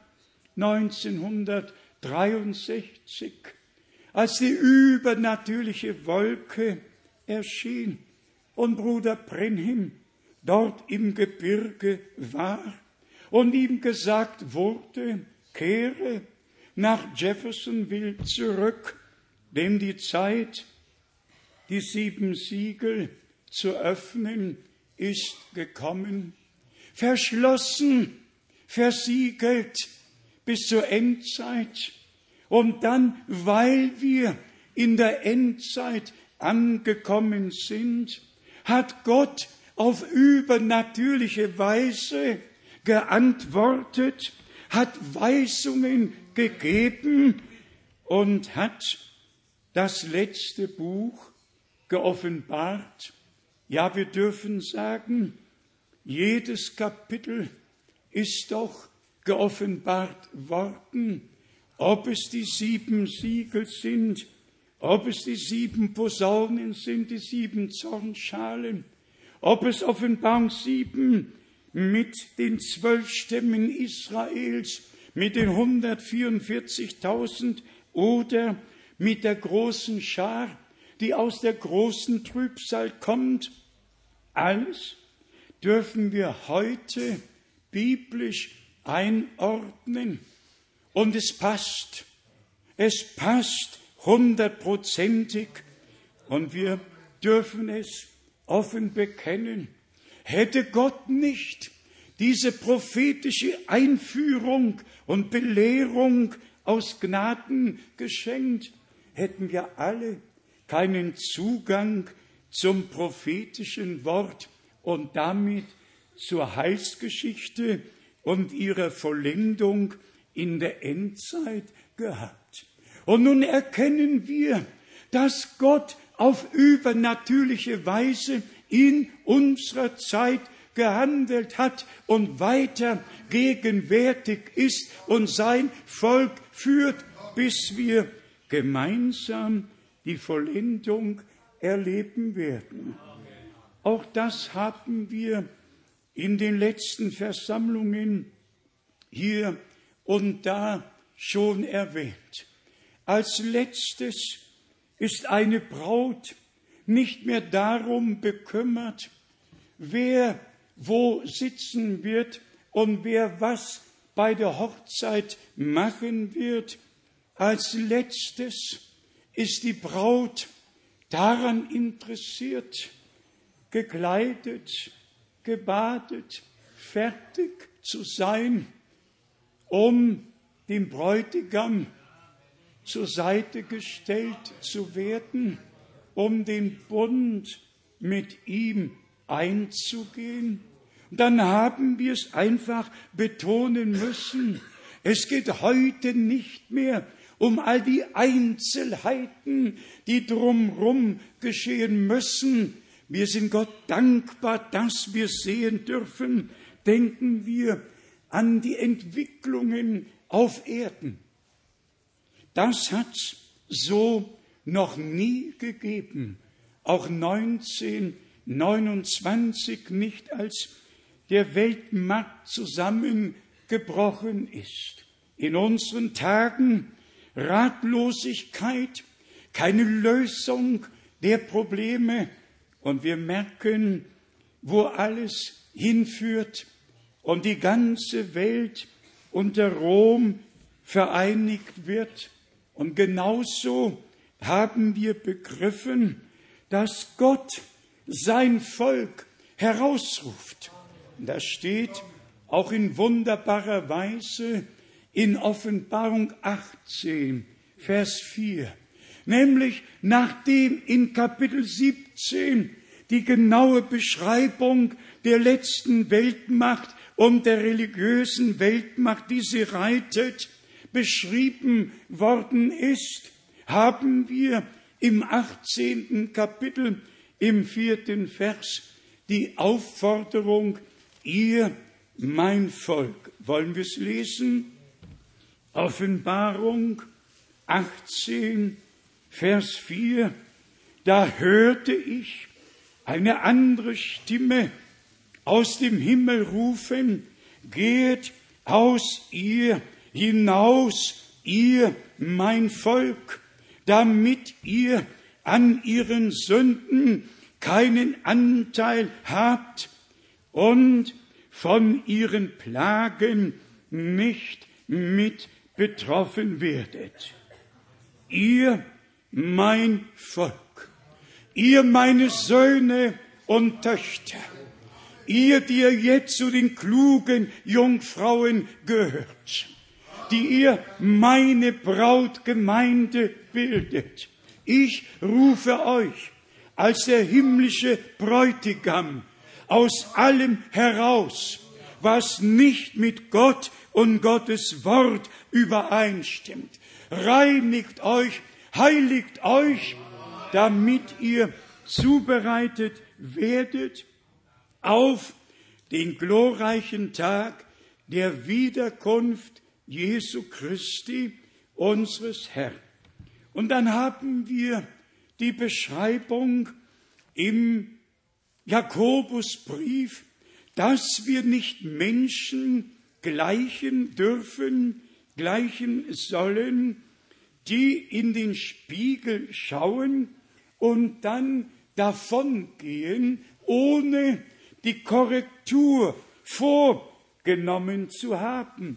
1963, als die übernatürliche Wolke erschien und Bruder Brenhem dort im Gebirge war und ihm gesagt wurde, kehre nach Jeffersonville zurück, denn die Zeit, die 7 Siegel zu öffnen, ist gekommen. Verschlossen, versiegelt bis zur Endzeit. Und dann, weil wir in der Endzeit angekommen sind, hat Gott auf übernatürliche Weise geantwortet, hat Weisungen gegeben und hat das letzte Buch geoffenbart. Ja, wir dürfen sagen, jedes Kapitel ist doch geoffenbart worden, ob es die 7 Siegel sind, ob es die 7 Posaunen sind, die 7 Zornschalen, ob es Offenbarung 7 mit den 12 Stämmen Israels, mit den 144.000 oder mit der großen Schar, die aus der großen Trübsal kommt. Alles dürfen wir heute biblisch einordnen. Und es passt 100%. Und wir dürfen es offen bekennen. Hätte Gott nicht diese prophetische Einführung und Belehrung aus Gnaden geschenkt, hätten wir alle keinen Zugang zum prophetischen Wort und damit zur Heilsgeschichte und ihrer Vollendung in der Endzeit gehabt. Und nun erkennen wir, dass Gott auf übernatürliche Weise in unserer Zeit gehandelt hat und weiter gegenwärtig ist und sein Volk führt, bis wir gemeinsam die Vollendung erleben werden. Auch das haben wir in den letzten Versammlungen hier und da schon erwähnt. Als letztes ist eine Braut nicht mehr darum bekümmert, wer wo sitzen wird und wer was bei der Hochzeit machen wird. Als letztes ist die Braut daran interessiert, gekleidet, gebadet, fertig zu sein, um dem Bräutigam zur Seite gestellt zu werden, um den Bund mit ihm einzugehen. Dann haben wir es einfach betonen müssen. Es geht heute nicht mehr um all die Einzelheiten, die drumherum geschehen müssen. Wir sind Gott dankbar, dass wir sehen dürfen. Denken wir an die Entwicklungen auf Erden. Das hat es so noch nie gegeben. Auch 1929 nicht, als der Weltmarkt zusammengebrochen ist. In unseren Tagen Ratlosigkeit, keine Lösung der Probleme. Und wir merken, wo alles hinführt und die ganze Welt unter Rom vereinigt wird. Und genauso haben wir begriffen, dass Gott sein Volk herausruft. Und das steht auch in wunderbarer Weise in Offenbarung 18, Vers 4. Nämlich nachdem in Kapitel 17 die genaue Beschreibung der letzten Weltmacht und der religiösen Weltmacht, die sie reitet, beschrieben worden ist, haben wir im 18. Kapitel, im 4. Vers, die Aufforderung, ihr, mein Volk. Wollen wir es lesen? Offenbarung 18, Vers 4. Da hörte ich eine andere Stimme aus dem Himmel rufen, geht aus ihr hinaus, ihr, mein Volk, damit ihr an ihren Sünden keinen Anteil habt und von ihren Plagen nicht mit betroffen werdet. Ihr, mein Volk, ihr, meine Söhne und Töchter, ihr, die ihr jetzt zu den klugen Jungfrauen gehört, die ihr meine Brautgemeinde bildet. Ich rufe euch als der himmlische Bräutigam aus allem heraus, was nicht mit Gott und Gottes Wort übereinstimmt. Reinigt euch, heiligt euch, damit ihr zubereitet werdet auf den glorreichen Tag der Wiederkunft Jesu Christi, unseres Herrn. Und dann haben wir die Beschreibung im Jakobusbrief, dass wir nicht Menschen gleichen dürfen, gleichen sollen, die in den Spiegel schauen und dann davongehen, ohne die Korrektur vorgenommen zu haben.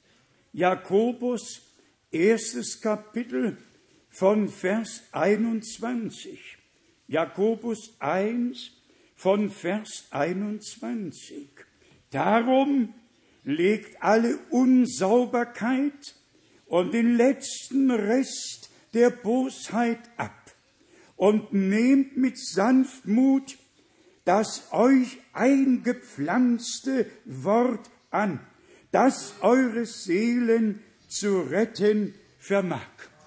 Jakobus, 1. Kapitel von Vers 21. Jakobus 1 von Vers 21. Darum legt alle Unsauberkeit und den letzten Rest der Bosheit ab und nehmt mit Sanftmut das euch eingepflanzte Wort an, das eure Seelen zu retten vermag.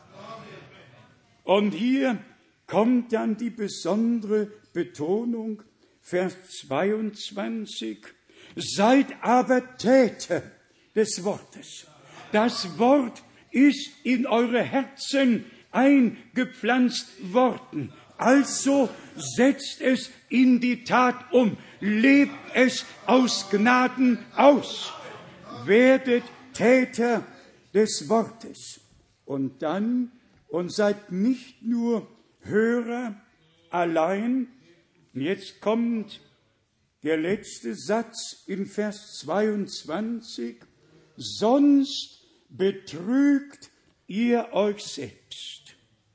Und hier kommt dann die besondere Betonung, Vers 22, seid aber Täter des Wortes. Das Wort ist in eure Herzen eingepflanzt worden. Also setzt es in die Tat um, lebt es aus Gnaden aus. Werdet Täter des Wortes. Und dann, und seid nicht nur Hörer allein. Jetzt kommt der letzte Satz in Vers 22. Sonst betrügt ihr euch selbst.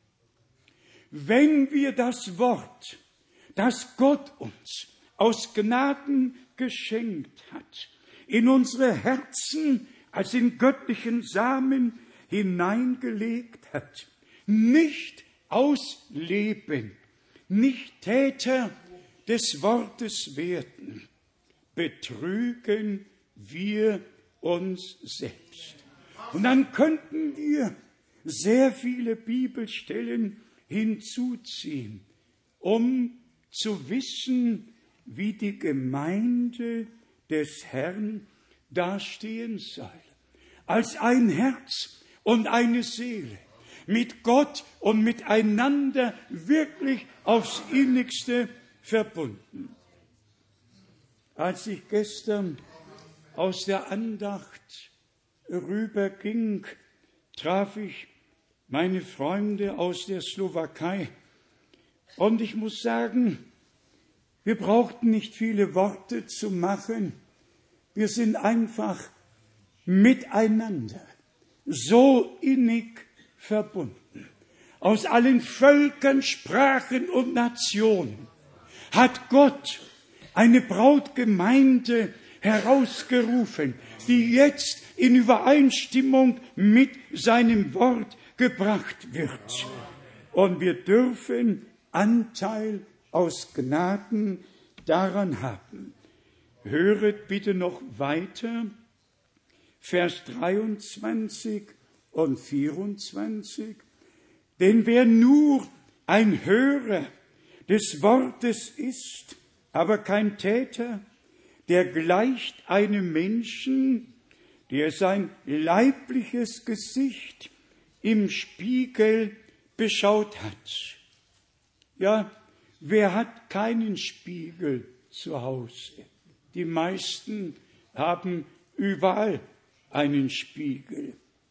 Wenn wir das Wort, das Gott uns aus Gnaden geschenkt hat, in unsere Herzen als in göttlichen Samen hineingelegt hat, nicht ausleben, nicht Täter des Wortes werden, betrügen wir uns selbst. Und dann könnten wir sehr viele Bibelstellen hinzuziehen, um zu wissen, wie die Gemeinde des Herrn dastehen soll. Als ein Herz und eine Seele, mit Gott und miteinander wirklich aufs Innigste verbunden. Als ich gestern aus der Andacht rüberging, traf ich meine Freunde aus der Slowakei. Und ich muss sagen, wir brauchten nicht viele Worte zu machen. Wir sind einfach miteinander so innig verbunden. Aus allen Völkern, Sprachen und Nationen hat Gott eine Brautgemeinde herausgerufen, die jetzt in Übereinstimmung mit seinem Wort gebracht wird. Und wir dürfen Anteil aus Gnaden daran haben. Höret bitte noch weiter, Vers 23 und 24. Denn wer nur ein Hörer des Wortes ist, aber kein Täter, der gleicht einem Menschen, der sein leibliches Gesicht im Spiegel beschaut hat. Ja, wer hat keinen Spiegel zu Hause? Die meisten haben überall einen Spiegel.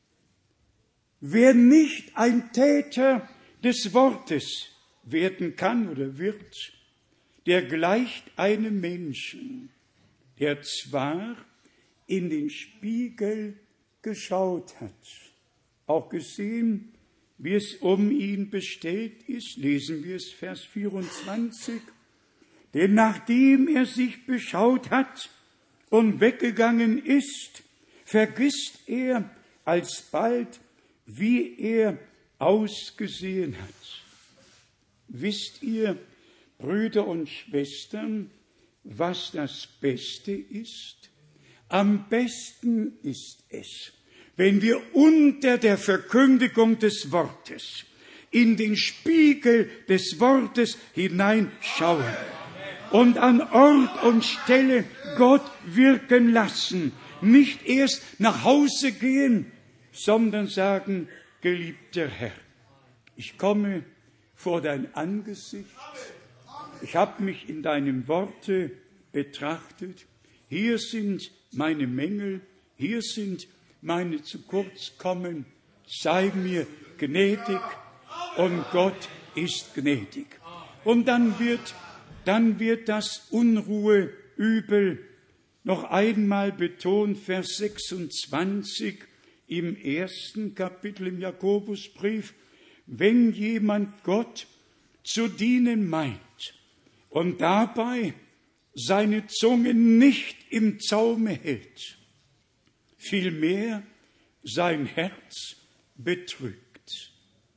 Wer nicht ein Täter des Wortes werden kann oder wird, der gleicht einem Menschen, der zwar in den Spiegel geschaut hat, auch gesehen, wie es um ihn bestellt ist, lesen wir es, Vers 24, denn nachdem er sich beschaut hat und weggegangen ist, vergisst er alsbald, wie er ausgesehen hat. Wisst ihr, Brüder und Schwestern, was das Beste ist? Am besten ist es, wenn wir unter der Verkündigung des Wortes in den Spiegel des Wortes hineinschauen und an Ort und Stelle Gott wirken lassen. Nicht erst nach Hause gehen, sondern sagen, geliebter Herr, ich komme vor dein Angesicht, ich habe mich in deinem Worte betrachtet, hier sind meine Mängel, hier sind meine zu kurz kommen, sei mir gnädig und Gott ist gnädig. Und dann wird das Unruheübel noch einmal betont, Vers 26 im 1. Kapitel im Jakobusbrief, wenn jemand Gott zu dienen meint und dabei seine Zunge nicht im Zaume hält, vielmehr sein Herz betrügt.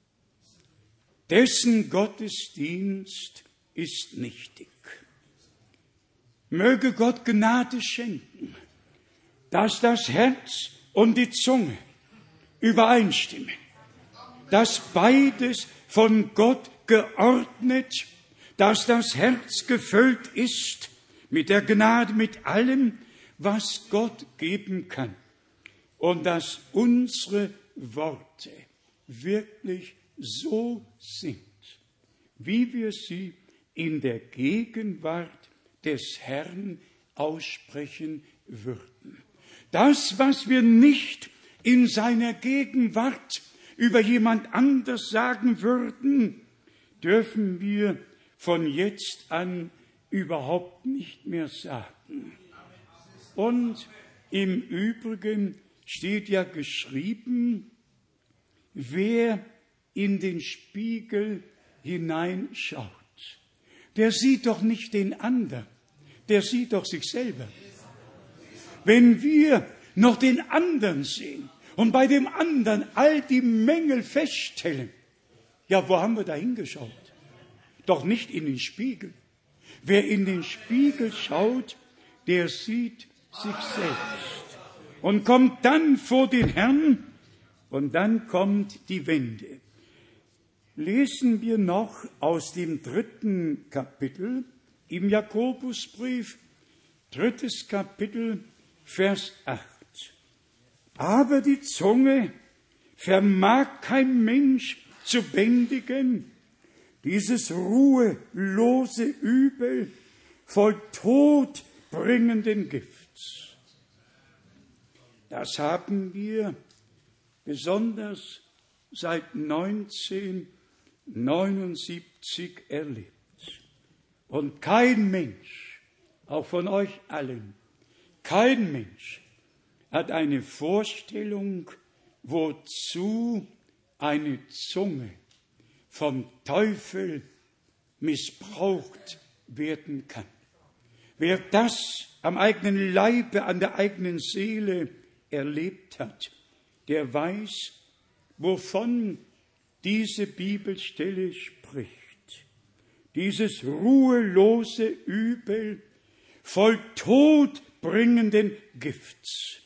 Dessen Gottesdienst ist nichtig. Möge Gott Gnade schenken, dass das Herz und die Zunge übereinstimmen, dass beides von Gott geordnet, dass das Herz gefüllt ist mit der Gnade, mit allem, was Gott geben kann. Und dass unsere Worte wirklich so sind, wie wir sie in der Gegenwart des Herrn aussprechen würden. Das, was wir nicht in seiner Gegenwart über jemand anders sagen würden, dürfen wir von jetzt an überhaupt nicht mehr sagen. Und im Übrigen steht ja geschrieben, wer in den Spiegel hineinschaut, der sieht doch nicht den anderen, der sieht doch sich selber. Wenn wir noch den anderen sehen und bei dem anderen all die Mängel feststellen, ja, wo haben wir da hingeschaut? Doch nicht in den Spiegel. Wer in den Spiegel schaut, der sieht sich selbst und kommt dann vor den Herrn und dann kommt die Wende. Lesen wir noch aus dem 3. Kapitel im Jakobusbrief, 3. Kapitel, Vers 8. Aber die Zunge vermag kein Mensch zu bändigen, dieses ruhelose Übel voll todbringenden Gifts. Das haben wir besonders seit 1979 erlebt. Und kein Mensch, auch von euch allen, kein Mensch hat eine Vorstellung, wozu eine Zunge vom Teufel missbraucht werden kann. Wer das am eigenen Leibe, an der eigenen Seele erlebt hat, der weiß, wovon diese Bibelstelle spricht. Dieses ruhelose Übel voll todbringenden Gifts.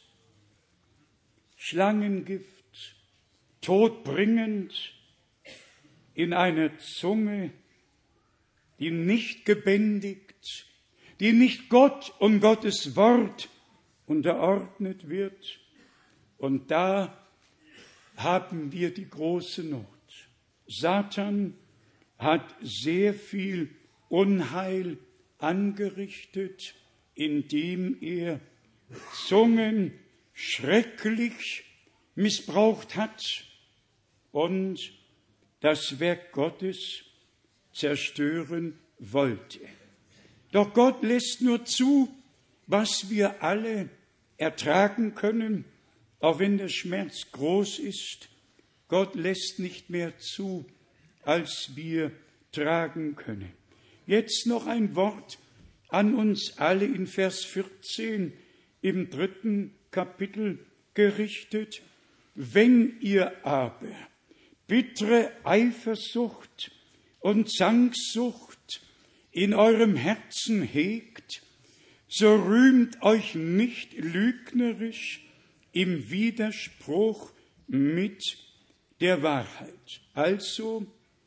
Schlangengift, todbringend in einer Zunge, die nicht gebändigt, die nicht Gott und Gottes Wort unterordnet wird. Und da haben wir die große Not. Satan hat sehr viel Unheil angerichtet, indem er Zungen schrecklich missbraucht hat und das Werk Gottes zerstören wollte. Doch Gott lässt nur zu, was wir alle ertragen können, auch wenn der Schmerz groß ist. Gott lässt nicht mehr zu, als wir tragen können. Jetzt noch ein Wort an uns alle in Vers 14 im 3. Kapitel gerichtet. Wenn ihr aber bittere Eifersucht und Zanksucht in eurem Herzen hegt, so rühmt euch nicht lügnerisch im Widerspruch mit der Wahrheit. Also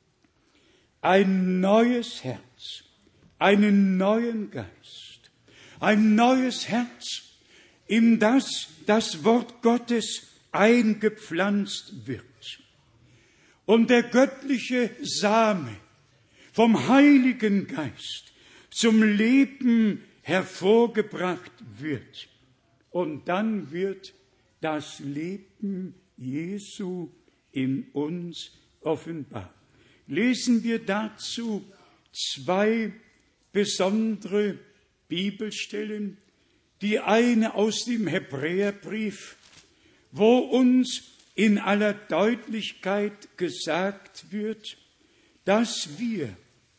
ein neues Herz, einen neuen Geist, ein neues Herz, in das das Wort Gottes eingepflanzt wird. Und der göttliche Same vom Heiligen Geist zum Leben hervorgebracht wird. Und dann wird das Leben Jesu in uns offenbar. Lesen wir dazu 2 besondere Bibelstellen. Die eine aus dem Hebräerbrief, wo uns in aller Deutlichkeit gesagt wird, dass wir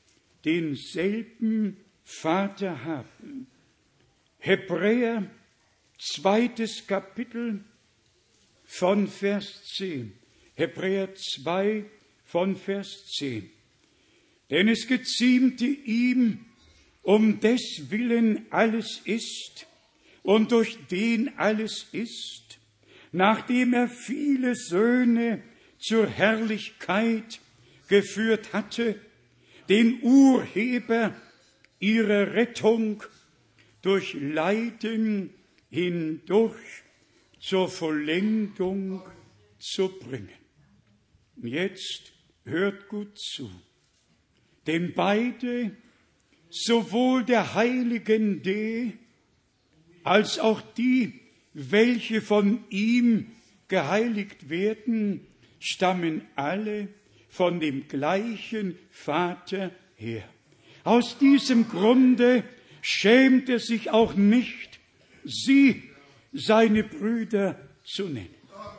denselben Vater haben. Hebräer 2. Kapitel von Vers 10. Hebräer 2 von Vers 10. Denn es geziemte ihm, um des Willen alles ist und durch den alles ist, nachdem er viele Söhne zur Herrlichkeit geführt hatte, den Urheber ihrer Rettung durch Leiden hindurch zur Vollendung zu bringen. Jetzt hört gut zu, denn beide, sowohl der Heiligen als auch die, welche von ihm geheiligt werden, stammen alle von dem gleichen Vater her. Aus diesem Grunde schämt er sich auch nicht, sie seine Brüder zu nennen.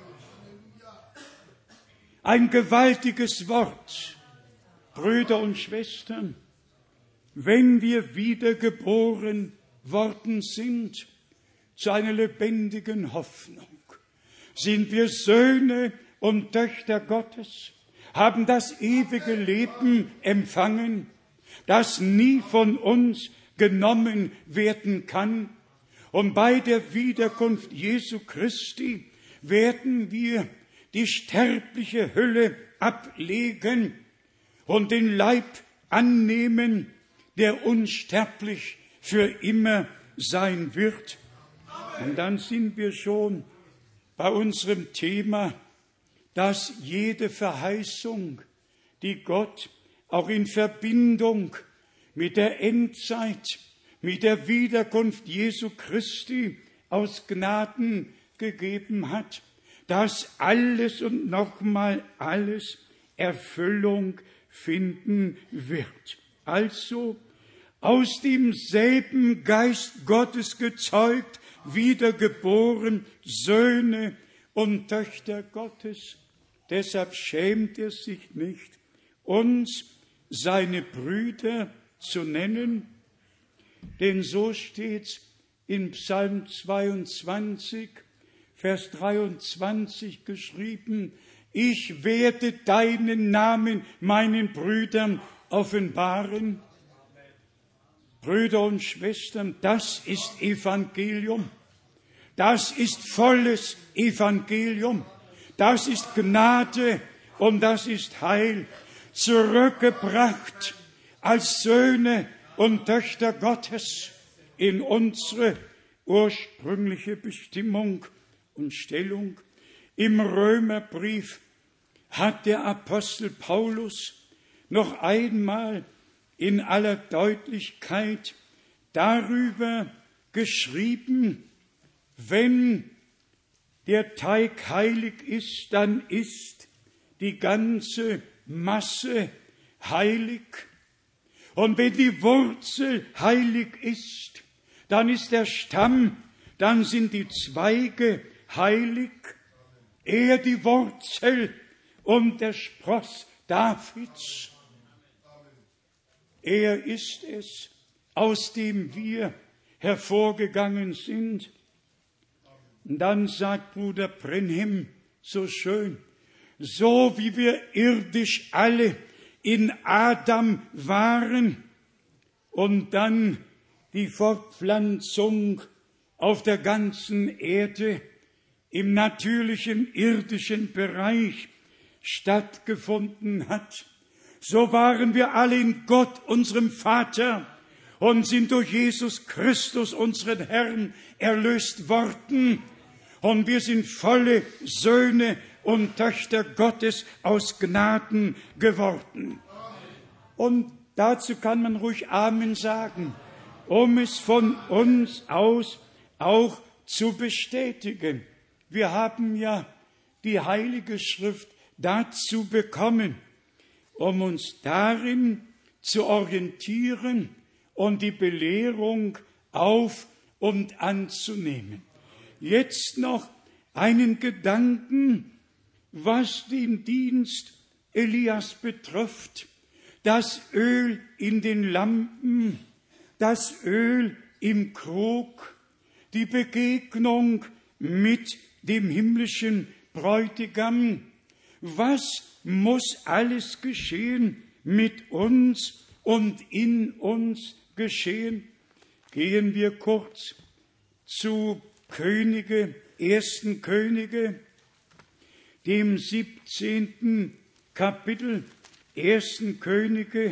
Ein gewaltiges Wort, Brüder und Schwestern, wenn wir wiedergeboren worden sind zu einer lebendigen Hoffnung, sind wir Söhne und Töchter Gottes, haben das ewige Leben empfangen, das nie von uns genommen werden kann. Und bei der Wiederkunft Jesu Christi werden wir die sterbliche Hülle ablegen und den Leib annehmen, der unsterblich für immer sein wird. Und dann sind wir schon bei unserem Thema, dass jede Verheißung, die Gott auch in Verbindung mit der Endzeit, mit der Wiederkunft Jesu Christi aus Gnaden gegeben hat, dass alles und nochmal alles Erfüllung finden wird. Also aus demselben Geist Gottes gezeugt, wiedergeboren, Söhne und Töchter Gottes. Deshalb schämt er sich nicht, uns seine Brüder zu nennen, denn so steht's in Psalm 22, Vers 23 geschrieben: Ich werde deinen Namen meinen Brüdern offenbaren. Brüder und Schwestern, das ist Evangelium. Das ist volles Evangelium. Das ist Gnade und das ist Heil, zurückgebracht als Söhne und Töchter Gottes in unsere ursprüngliche Bestimmung und Stellung. Im Römerbrief hat der Apostel Paulus noch einmal in aller Deutlichkeit darüber geschrieben: Wenn der Teig heilig ist, dann ist die ganze Masse heilig. Und wenn die Wurzel heilig ist, dann ist der Stamm, dann sind die Zweige heilig. Er die Wurzel und der Spross Davids. Er ist es, aus dem wir hervorgegangen sind. Und dann sagt Bruder Brenhem so schön: So wie wir irdisch alle in Adam waren und dann die Fortpflanzung auf der ganzen Erde im natürlichen irdischen Bereich stattgefunden hat, so waren wir alle in Gott, unserem Vater, und sind durch Jesus Christus, unseren Herrn, erlöst worden. Und wir sind volle Söhne und Töchter Gottes aus Gnaden geworden. Und dazu kann man ruhig Amen sagen, um es von uns aus auch zu bestätigen. Wir haben ja die Heilige Schrift dazu bekommen, um uns darin zu orientieren und die Belehrung auf und anzunehmen. Jetzt noch einen Gedanken, was den Dienst Elias betrifft. Das Öl in den Lampen, das Öl im Krug, die Begegnung mit dem himmlischen Bräutigam. Was muss alles geschehen mit uns und in uns geschehen? Gehen wir kurz zu Könige, 1. Könige, dem 17. Kapitel, 1. Könige,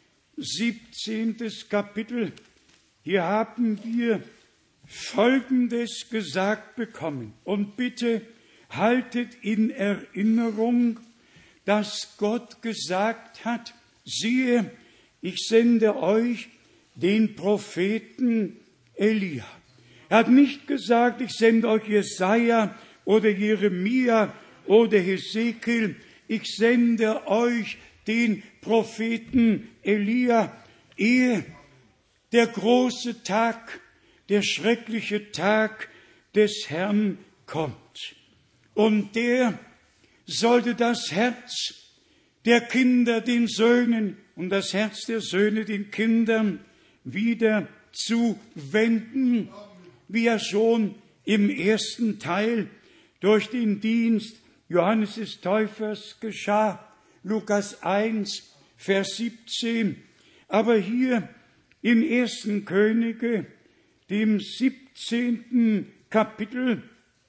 17. Kapitel. Hier haben wir Folgendes gesagt bekommen. Und bitte haltet in Erinnerung, dass Gott gesagt hat: Siehe, ich sende euch den Propheten Elia. Er hat nicht gesagt, ich sende euch Jesaja oder Jeremia oder Hesekiel. Ich sende euch den Propheten Elia, ehe der große Tag, der schreckliche Tag des Herrn kommt. Und der sollte das Herz der Kinder den Söhnen und das Herz der Söhne den Kindern wieder zuwenden, wie er schon im ersten Teil durch den Dienst Johannes des Täufers geschah, Lukas 1, Vers 17. Aber hier im 1. Könige, dem 17. Kapitel,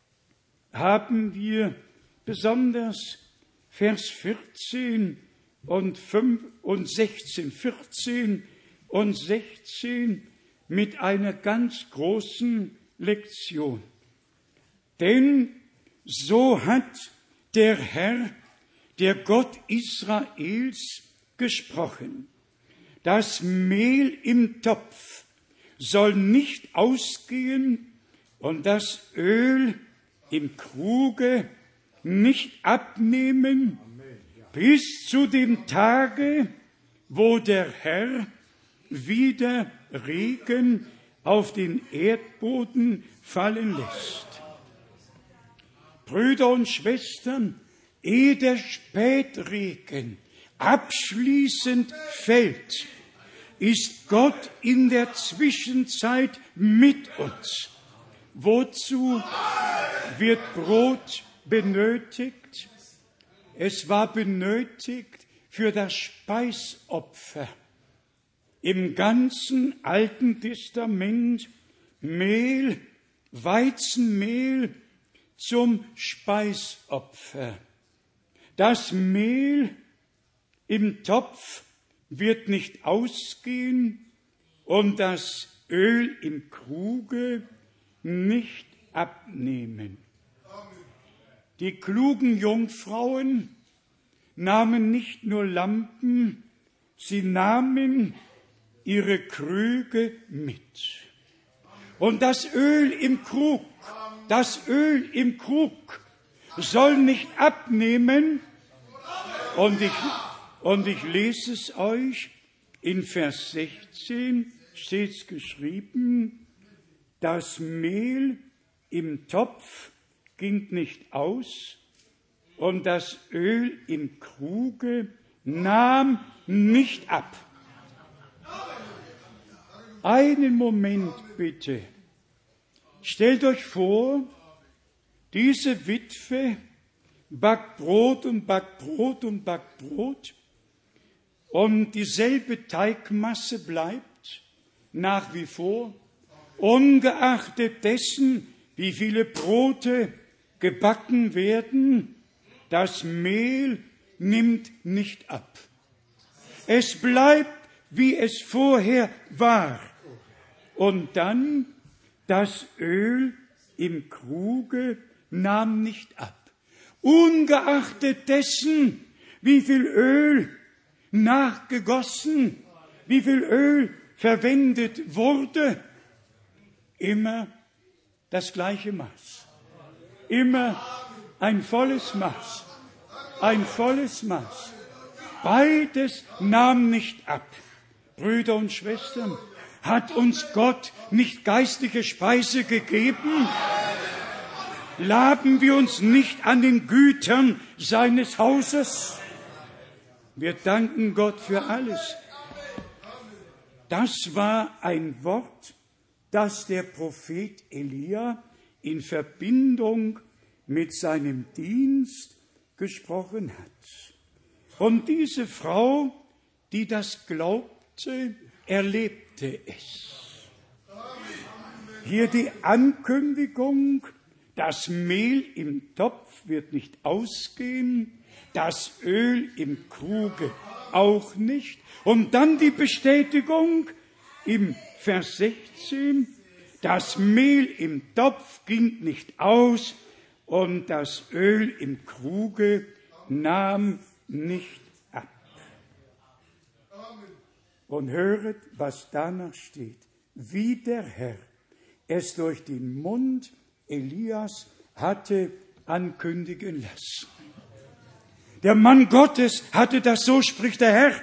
haben wir besonders Vers 14 und 16, 14 und 16 mit einer ganz großen Lektion. Denn so hat der Herr, der Gott Israels, gesprochen: Das Mehl im Topf soll nicht ausgehen und das Öl im Kruge nicht abnehmen bis zu dem Tage, wo der Herr wieder Regen auf den Erdboden fallen lässt. Brüder und Schwestern, ehe der Spätregen abschließend fällt, ist Gott in der Zwischenzeit mit uns. Wozu wird Brot benötigt? Es war benötigt für das Speisopfer. Im ganzen Alten Testament Mehl, Weizenmehl zum Speisopfer. Das Mehl im Topf wird nicht ausgehen und das Öl im Kruge nicht abnehmen. Die klugen Jungfrauen nahmen nicht nur Lampen, sie nahmen ihre Krüge mit. Und das Öl im Krug soll nicht abnehmen. Und ich lese es euch, in Vers 16 steht es geschrieben, das Mehl im Topf ging nicht aus und das Öl im Kruge nahm nicht ab. Einen Moment bitte. Stellt euch vor, diese Witwe backt Brot und backt Brot und backt Brot und dieselbe Teigmasse bleibt nach wie vor, ungeachtet dessen, wie viele Brote gebacken werden, das Mehl nimmt nicht ab. Es bleibt, wie es vorher war. Und dann das Öl im Kruge nahm nicht ab. Ungeachtet dessen, wie viel Öl nachgegossen, wie viel Öl verwendet wurde, immer das gleiche Maß. Immer ein volles Maß. Ein volles Maß. Beides nahm nicht ab. Brüder und Schwestern, hat uns Gott nicht geistliche Speise gegeben? Laben wir uns nicht an den Gütern seines Hauses? Wir danken Gott für alles. Das war ein Wort, das der Prophet Elia in Verbindung mit seinem Dienst gesprochen hat. Und diese Frau, die das glaubte, erlebte es. Hier die Ankündigung, das Mehl im Topf wird nicht ausgehen, das Öl im Kruge auch nicht. Und dann die Bestätigung im Vers 16, das Mehl im Topf ging nicht aus und das Öl im Kruge nahm nicht ab. Und höret, was danach steht. Wie der Herr es durch den Mund Elias hatte ankündigen lassen. Der Mann Gottes hatte das, so spricht der Herr.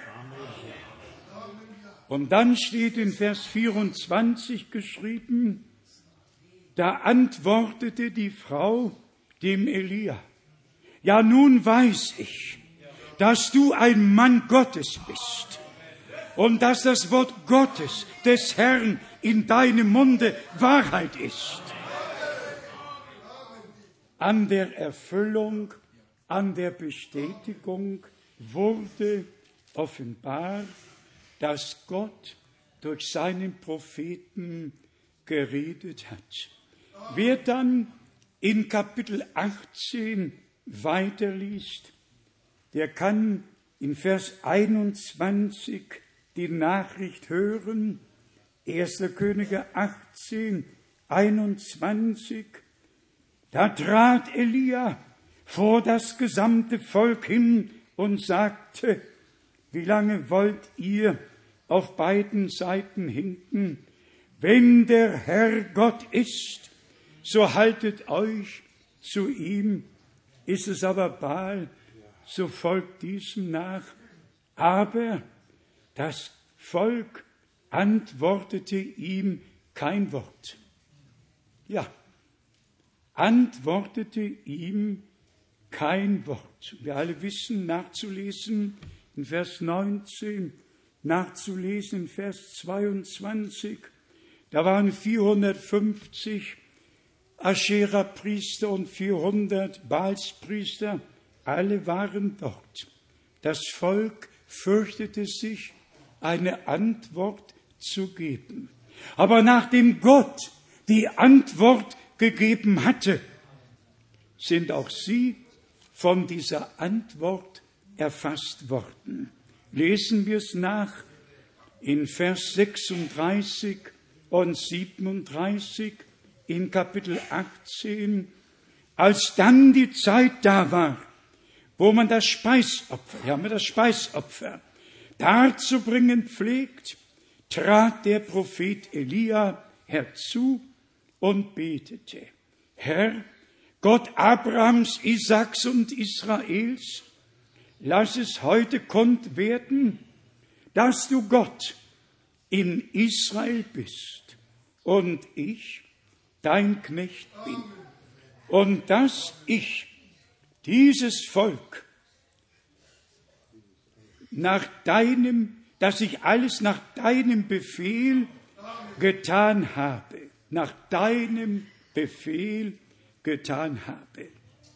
Und dann steht in Vers 24 geschrieben, da antwortete die Frau dem Elia, ja nun weiß ich, dass du ein Mann Gottes bist und dass das Wort Gottes, des Herrn, in deinem Munde Wahrheit ist. An der Erfüllung, an der Bestätigung wurde offenbar, dass Gott durch seinen Propheten geredet hat. Wer dann in Kapitel 18 weiterliest, der kann in Vers 21 die Nachricht hören, 1. Könige 18, 21. Da trat Elia vor das gesamte Volk hin und sagte, wie lange wollt ihr auf beiden Seiten hinken? Wenn der Herr Gott ist, so haltet euch zu ihm. Ist es aber Baal, so folgt diesem nach. Aber das Volk antwortete ihm kein Wort. Ja, antwortete ihm kein Wort. Wir alle wissen, nachzulesen in Vers 19, nachzulesen in Vers 22. Da waren 450 Aschera-Priester und 400 Baalspriester. Alle waren dort. Das Volk fürchtete sich, eine Antwort zu geben. Aber nachdem Gott die Antwort gegeben hatte, sind auch sie von dieser Antwort erfasst worden. Lesen wir es nach in Vers 36 und 37 in Kapitel 18. Als dann die Zeit da war, wo man das Speisopfer darzubringen pflegt, trat der Prophet Elia herzu und betete: Herr, Gott Abrahams, Isaaks und Israels, lass es heute kund werden, dass du Gott in Israel bist und ich dein Knecht bin und dass ich dieses Volk dass ich alles nach deinem Befehl getan habe, nach deinem Befehl getan habe.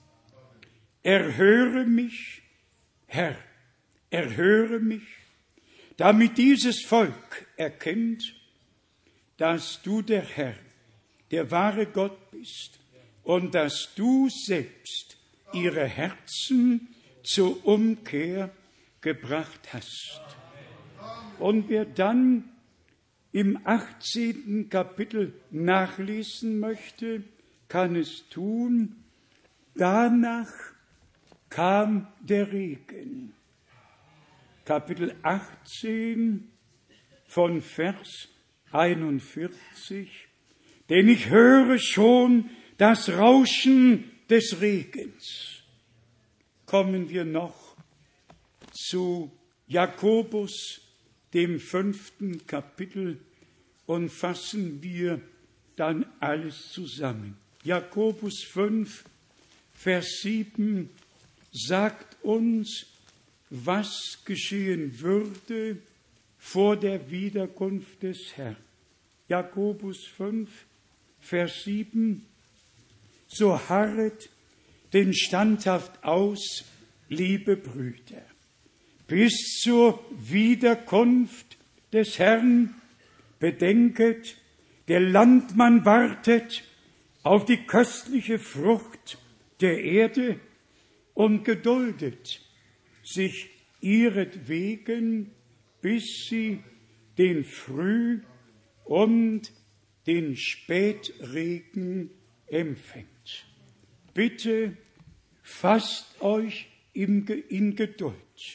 Erhöre mich, Herr, erhöre mich, damit dieses Volk erkennt, dass du der Herr, der wahre Gott bist und dass du selbst ihre Herzen zur Umkehr gebracht hast. Und wer dann im 18. Kapitel nachlesen möchte, kann es tun. Danach kam der Regen. Kapitel 18 von Vers 41. Denn ich höre schon das Rauschen des Regens. Kommen wir noch zu Jakobus, dem 5. Kapitel, und fassen wir dann alles zusammen. Jakobus 5, Vers 7 sagt uns, was geschehen würde vor der Wiederkunft des Herrn. Jakobus 5, Vers 7: So harret denn standhaft aus, liebe Brüder, bis zur Wiederkunft des Herrn. Bedenket, der Landmann wartet auf die köstliche Frucht der Erde und geduldet sich ihretwegen, bis sie den Früh- und den Spätregen empfängt. Bitte fasst euch in Geduld.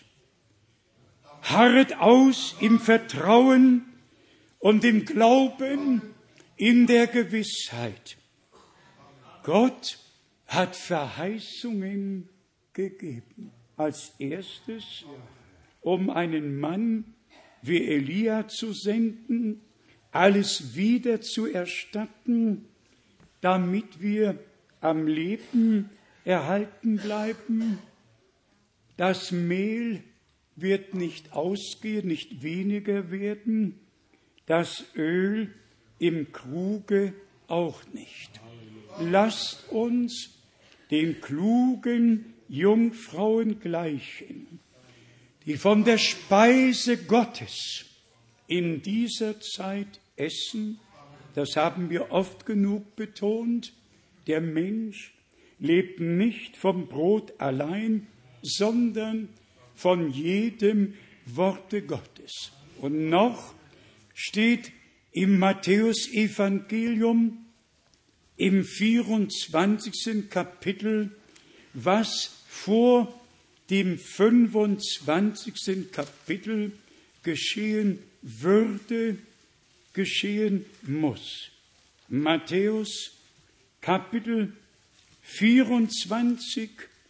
Harret aus im Vertrauen und im Glauben, in der Gewissheit. Gott hat Verheißungen gegeben. Als erstes, um einen Mann wie Elia zu senden, alles wieder zu erstatten, damit wir am Leben erhalten bleiben. Das Mehl wird nicht ausgehen, nicht weniger werden, das Öl im Kruge auch nicht. Lasst uns den klugen Jungfrauen gleichen, die von der Speise Gottes in dieser Zeit essen. Das haben wir oft genug betont. Der Mensch lebt nicht vom Brot allein, sondern von jedem Worte Gottes. Und noch steht im Matthäus-Evangelium im 24. Kapitel, was vor dem 25. Kapitel geschehen würde, geschehen muss. Matthäus Kapitel 24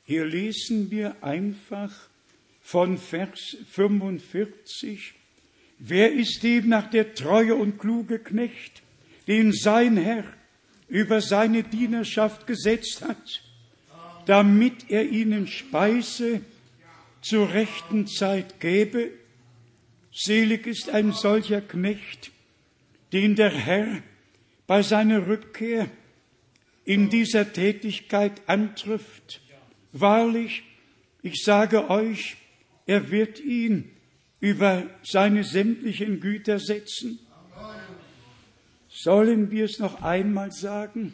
Hier lesen wir einfach von Vers 45, wer ist demnach der treue und kluge Knecht, den sein Herr über seine Dienerschaft gesetzt hat, damit er ihnen Speise zur rechten Zeit gäbe? Selig ist ein solcher Knecht, den der Herr bei seiner Rückkehr in dieser Tätigkeit antrifft. Wahrlich, ich sage euch, er wird ihn über seine sämtlichen Güter setzen. Sollen wir es noch einmal sagen?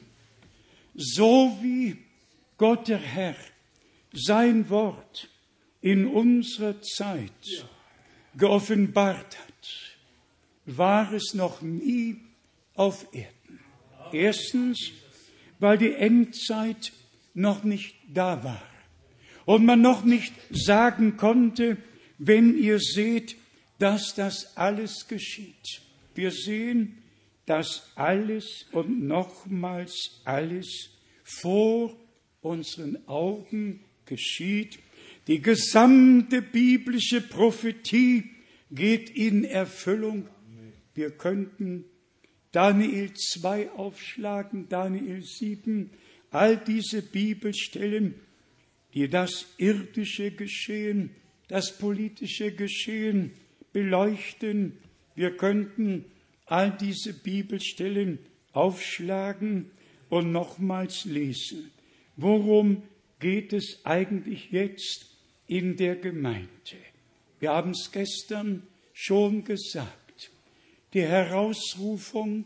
So wie Gott der Herr sein Wort in unserer Zeit geoffenbart hat, war es noch nie auf Erden. Erstens, weil die Endzeit noch nicht da war und man noch nicht sagen konnte, wenn ihr seht, dass das alles geschieht. Wir sehen, dass alles und nochmals alles vor unseren Augen geschieht. Die gesamte biblische Prophetie geht in Erfüllung. Wir könnten Daniel 2 aufschlagen, Daniel 7, all diese Bibelstellen, die das irdische Geschehen, das politische Geschehen beleuchten. Wir könnten all diese Bibelstellen aufschlagen und nochmals lesen. Worum geht es eigentlich jetzt in der Gemeinde? Wir haben es gestern schon gesagt. Die Herausrufung,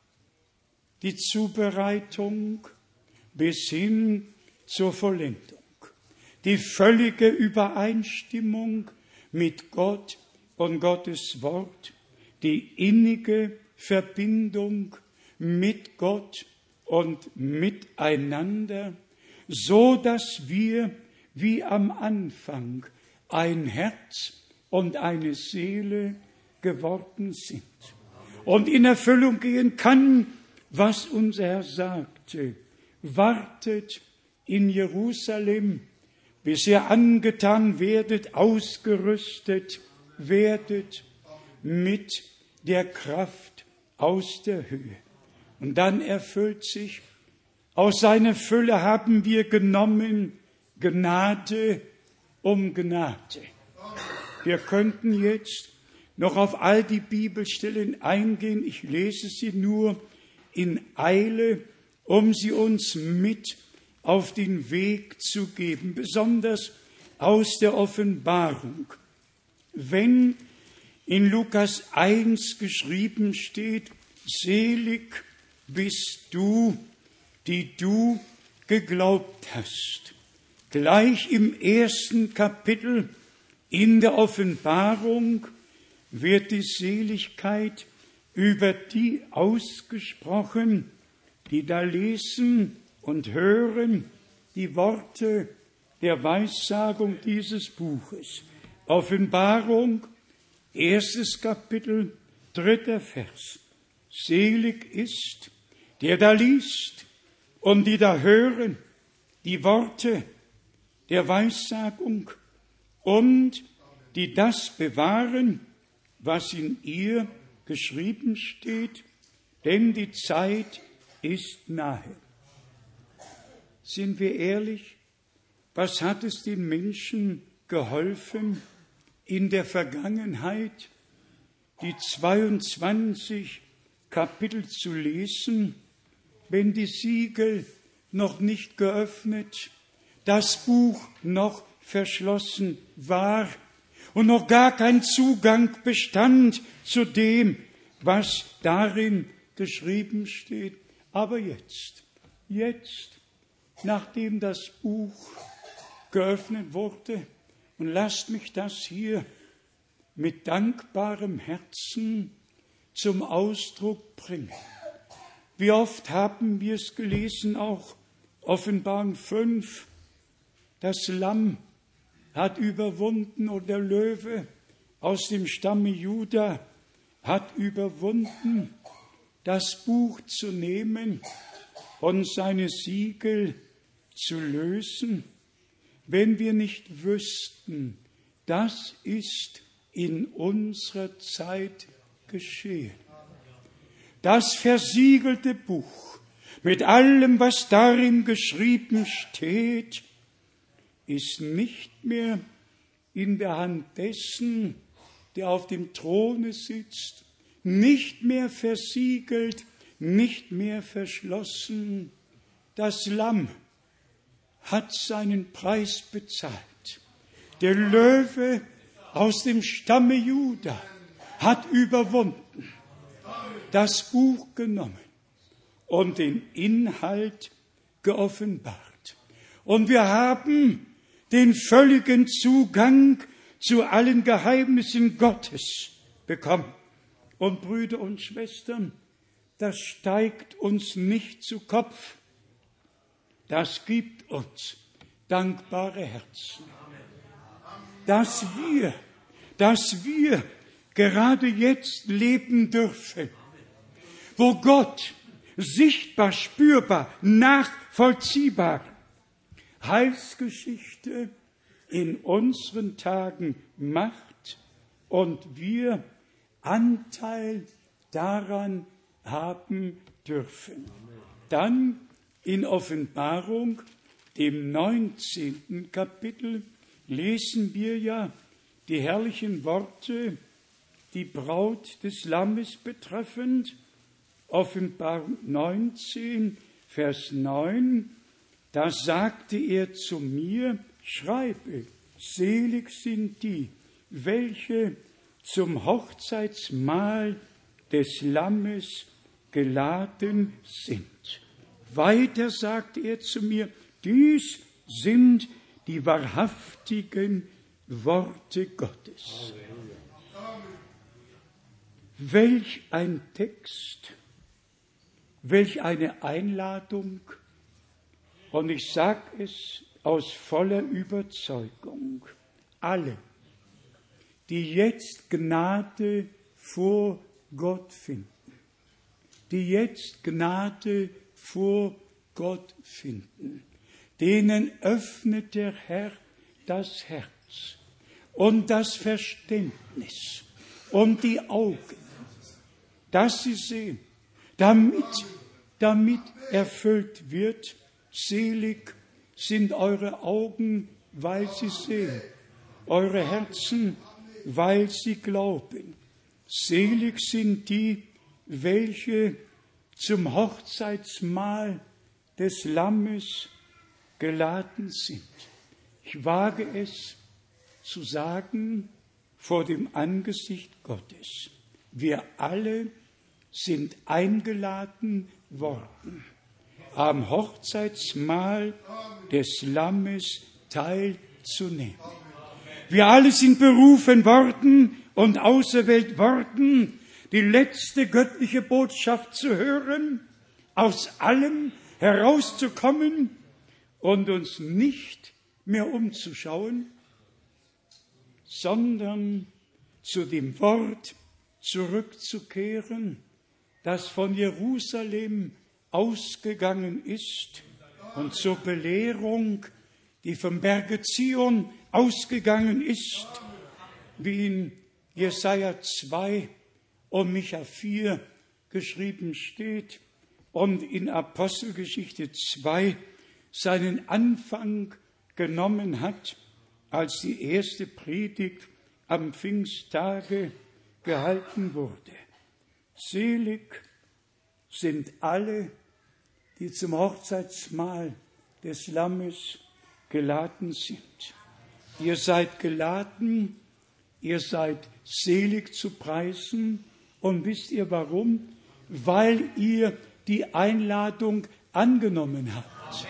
die Zubereitung bis hin zur Vollendung. Die völlige Übereinstimmung mit Gott und Gottes Wort, die innige Verbindung mit Gott und miteinander, so dass wir wie am Anfang ein Herz und eine Seele geworden sind und in Erfüllung gehen kann, was unser Herr sagte: Wartet in Jerusalem, bis ihr angetan werdet, ausgerüstet werdet mit der Kraft aus der Höhe. Und dann erfüllt sich, aus seiner Fülle haben wir genommen Gnade um Gnade. Wir könnten jetzt noch auf all die Bibelstellen eingehen. Ich lese sie nur in Eile, um sie uns mit auf den Weg zu geben, besonders aus der Offenbarung. Wenn in Lukas 1 geschrieben steht, selig bist du, die du geglaubt hast. Gleich im ersten Kapitel in der Offenbarung wird die Seligkeit über die ausgesprochen, die da lesen und hören die Worte der Weissagung dieses Buches. Offenbarung, 1. Kapitel, 3. Vers. Selig ist, der da liest und die da hören die Worte der Weissagung und die das bewahren, was in ihr geschrieben steht, denn die Zeit ist nahe. Sind wir ehrlich, was hat es den Menschen geholfen, in der Vergangenheit die 22 Kapitel zu lesen, wenn die Siegel noch nicht geöffnet, das Buch noch verschlossen war und noch gar kein Zugang bestand zu dem, was darin geschrieben steht. Aber jetzt, nachdem das Buch geöffnet wurde, und lasst mich das hier mit dankbarem Herzen zum Ausdruck bringen. Wie oft haben wir es gelesen, auch Offenbarung 5, das Lamm hat überwunden, oder der Löwe aus dem Stamme Juda hat überwunden, das Buch zu nehmen und seine Siegel zu lösen. wenn wir nicht wüssten, das ist in unserer Zeit geschehen. Das versiegelte Buch mit allem, was darin geschrieben steht, ist nicht mehr in der Hand dessen, der auf dem Throne sitzt, nicht mehr versiegelt, nicht mehr verschlossen. Das Lamm hat seinen Preis bezahlt. Der Löwe aus dem Stamme Juda hat überwunden, das Buch genommen und den Inhalt geoffenbart. Und wir haben den völligen Zugang zu allen Geheimnissen Gottes bekommen. Und Brüder und Schwestern, das steigt uns nicht zu Kopf. Das gibt uns dankbare Herzen. Dass wir gerade jetzt leben dürfen, wo Gott sichtbar, spürbar, nachvollziehbar Heilsgeschichte in unseren Tagen macht und wir Anteil daran haben dürfen. Dann in Offenbarung, dem 19. Kapitel, lesen wir ja die herrlichen Worte, die Braut des Lammes betreffend. Offenbarung 19, Vers 9, da sagte er zu mir, schreibe, selig sind die, welche zum Hochzeitsmahl des Lammes geladen sind. Weiter sagte er zu mir, dies sind die wahrhaftigen Worte Gottes. Welch ein Text, welch eine Einladung. Und ich sage es aus voller Überzeugung. Alle, die jetzt Gnade vor Gott finden, denen öffnet der Herr das Herz und das Verständnis und die Augen, dass sie sehen, damit erfüllt wird, selig sind eure Augen, weil sie sehen, eure Herzen, weil sie glauben. Selig sind die, welche zum Hochzeitsmahl des Lammes geladen sind. Ich wage es zu sagen vor dem Angesicht Gottes. Wir alle sind eingeladen worden, am Hochzeitsmahl des Lammes teilzunehmen. Wir alle sind berufen worden und auserwählt worden, die letzte göttliche Botschaft zu hören, aus allem herauszukommen und uns nicht mehr umzuschauen, sondern zu dem Wort zurückzukehren, das von Jerusalem ausgegangen ist und zur Belehrung, die vom Berge Zion ausgegangen ist, wie in Jesaja 2 und Micha 4 geschrieben steht und in Apostelgeschichte 2 seinen Anfang genommen hat, als die erste Predigt am Pfingsttage gehalten wurde. Selig sind alle, die zum Hochzeitsmahl des Lammes geladen sind. Ihr seid geladen, ihr seid selig zu preisen. Und wisst ihr warum? Weil ihr die Einladung angenommen habt.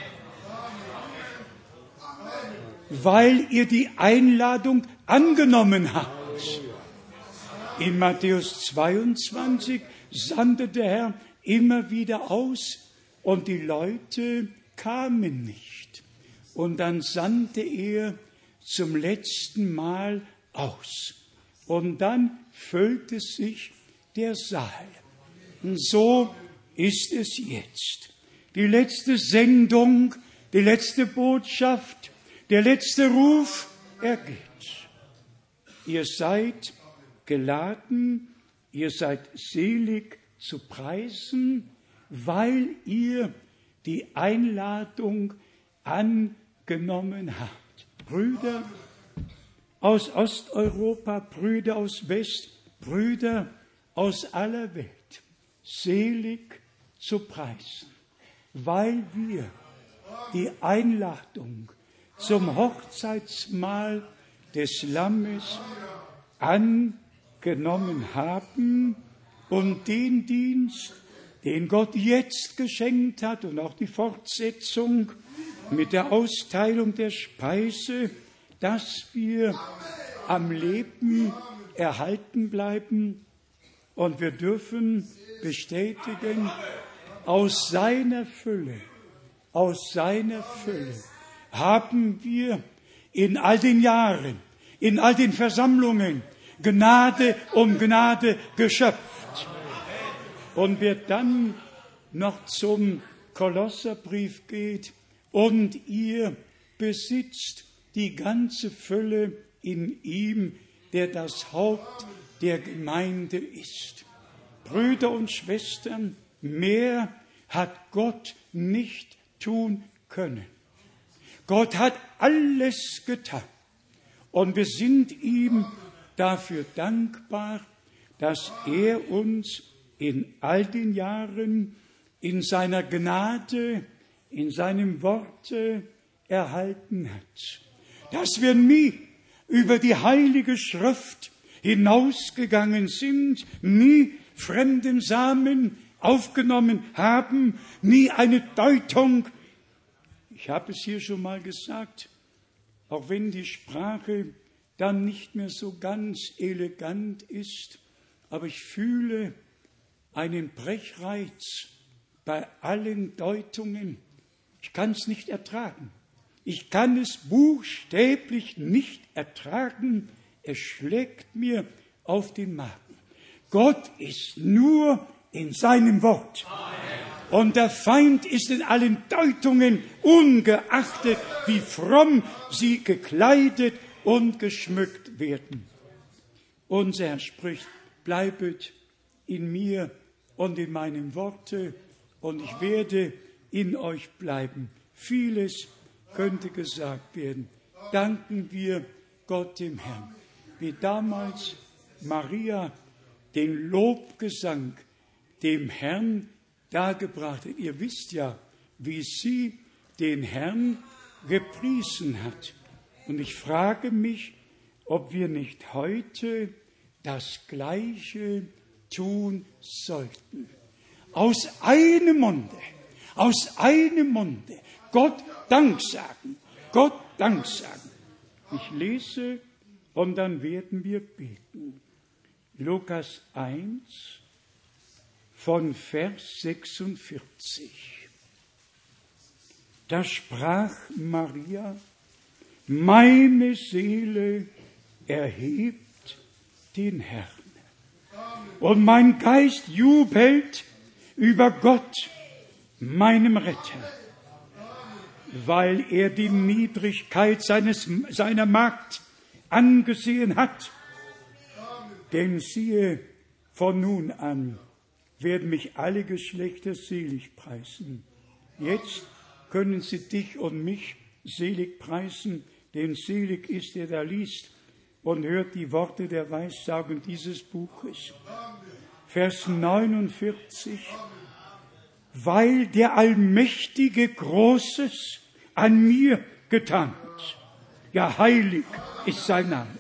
Weil ihr die Einladung angenommen habt. In Matthäus 22 sandte der Herr immer wieder aus und die Leute kamen nicht. Und dann sandte er zum letzten Mal aus. Und dann füllte sich der Saal. Und so ist es jetzt. Die letzte Sendung, die letzte Botschaft, Der letzte Ruf ergeht. Ihr seid geladen, ihr seid selig zu preisen, weil ihr die Einladung angenommen habt. Brüder aus Osteuropa, Brüder aus West, Brüder aus aller Welt, selig zu preisen, weil wir die Einladung zum Hochzeitsmahl des Lammes angenommen haben und den Dienst, den Gott jetzt geschenkt hat und auch die Fortsetzung mit der Austeilung der Speise, dass wir am Leben erhalten bleiben. Und wir dürfen bestätigen, aus seiner Fülle haben wir in all den Jahren, in all den Versammlungen Gnade um Gnade geschöpft. Und wer dann noch zum Kolosserbrief geht und ihr besitzt die ganze Fülle in ihm, der das Haupt der Gemeinde ist. Brüder und Schwestern, mehr hat Gott nicht tun können. Gott hat alles getan. Und wir sind ihm dafür dankbar, dass er uns in all den Jahren in seiner Gnade, in seinem Worte erhalten hat. Dass wir nie über die Heilige Schrift hinausgegangen sind, nie fremden Samen aufgenommen haben, nie eine Deutung. Ich habe es hier schon mal gesagt, auch wenn die Sprache dann nicht mehr so ganz elegant ist, aber ich fühle einen Brechreiz bei allen Deutungen. Ich kann es nicht ertragen. Ich kann es buchstäblich nicht ertragen. Es schlägt mir auf den Magen. Gott ist nur in seinem Wort. Und der Feind ist in allen Deutungen, ungeachtet, wie fromm sie gekleidet und geschmückt werden. Unser Herr spricht, bleibet in mir und in meinen Worten, und ich werde in euch bleiben. Vieles könnte gesagt werden. Danken wir Gott dem Herrn. Wie damals Maria den Lobgesang dem Herrn dargebracht hat. Ihr wisst ja, wie sie den Herrn gepriesen hat. Und ich frage mich, ob wir nicht heute das Gleiche tun sollten. Aus einem Munde, Gott Dank sagen, Gott Dank sagen. Ich lese und dann werden wir beten. Lukas 1 von Vers 46. Da sprach Maria, meine Seele erhebt den Herrn. Und mein Geist jubelt über Gott, meinem Retter, weil er die Niedrigkeit seiner Magd angesehen hat. Denn siehe, von nun an werden mich alle Geschlechter selig preisen. Jetzt können sie dich und mich selig preisen, denn selig ist, der da liest und hört die Worte der Weissagung dieses Buches. Vers 49. Weil der Allmächtige Großes an mir getan hat. Ja, heilig ist sein Name.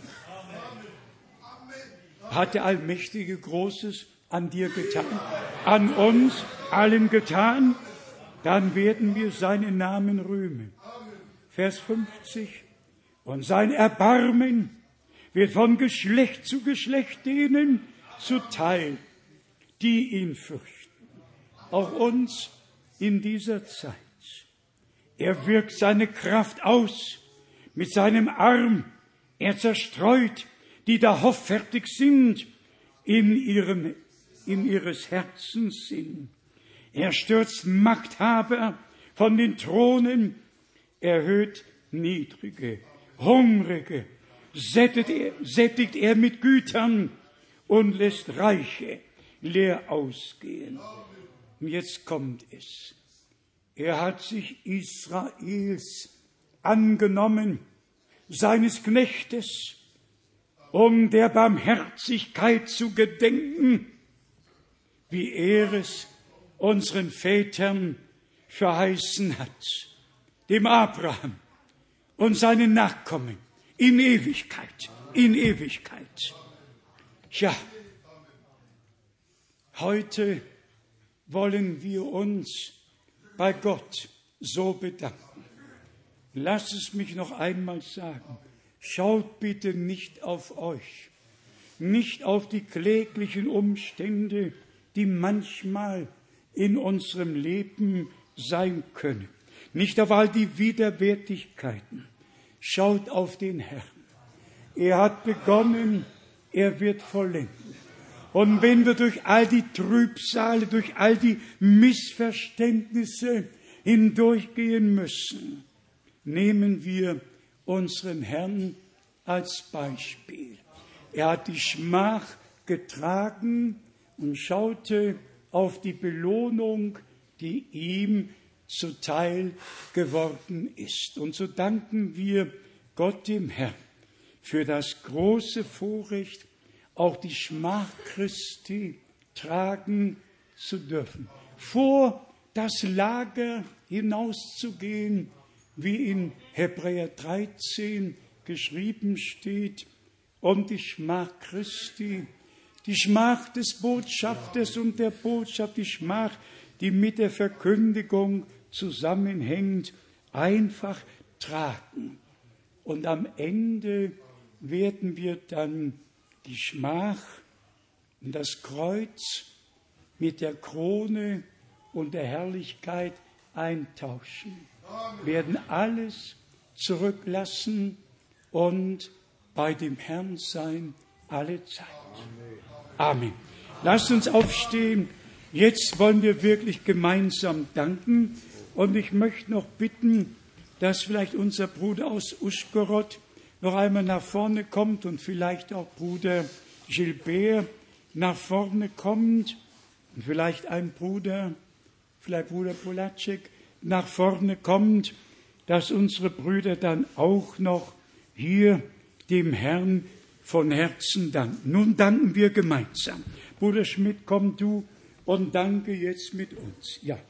Hat der Allmächtige Großes an dir getan, an uns allen getan, dann werden wir seinen Namen rühmen. Vers 50. Und sein Erbarmen wird von Geschlecht zu Geschlecht denen zuteil, die ihn fürchten. Auch uns in dieser Zeit. Er wirkt seine Kraft aus mit seinem Arm. Er zerstreut, die da hoffärtig sind, in ihres Herzens Sinn. Er stürzt Machthaber von den Thronen, erhöht Niedrige, Hungrige sättigt er mit Gütern und lässt Reiche leer ausgehen. Und jetzt kommt es. Er hat sich Israels angenommen, seines Knechtes, um der Barmherzigkeit zu gedenken, wie er es unseren Vätern verheißen hat, dem Abraham und seinen Nachkommen in Ewigkeit, in Ewigkeit. Ja, heute wollen wir uns bei Gott so bedanken. Lass es mich noch einmal sagen. Schaut bitte nicht auf euch, nicht auf die kläglichen Umstände, die manchmal in unserem Leben sein können, nicht auf all die Widerwärtigkeiten. Schaut auf den Herrn. Er hat begonnen, er wird vollenden. Und wenn wir durch all die Trübsale, durch all die Missverständnisse hindurchgehen müssen, nehmen wir unseren Herrn als Beispiel. Er hat die Schmach getragen und schaute auf die Belohnung, die ihm zuteil geworden ist. Und so danken wir Gott dem Herrn für das große Vorrecht, auch die Schmach Christi tragen zu dürfen, vor das Lager hinauszugehen, wie in Hebräer 13 geschrieben steht, und die Schmach Christi, die Schmach des Botschafters und der Botschaft, die Schmach, die mit der Verkündigung zusammenhängt, einfach tragen. Und am Ende werden wir dann die Schmach und das Kreuz mit der Krone und der Herrlichkeit eintauschen, werden alles zurücklassen und bei dem Herrn sein alle Zeit. Amen. Lasst uns aufstehen. Jetzt wollen wir wirklich gemeinsam danken. Und ich möchte noch bitten, dass vielleicht unser Bruder aus Uschgorod noch einmal nach vorne kommt und vielleicht auch Bruder Gilbert nach vorne kommt und vielleicht ein Bruder, vielleicht Bruder Polacek nach vorne kommt, dass unsere Brüder dann auch noch hier dem Herrn von Herzen danken. Nun danken wir gemeinsam. Bruder Schmidt, komm du und danke jetzt mit uns. Ja.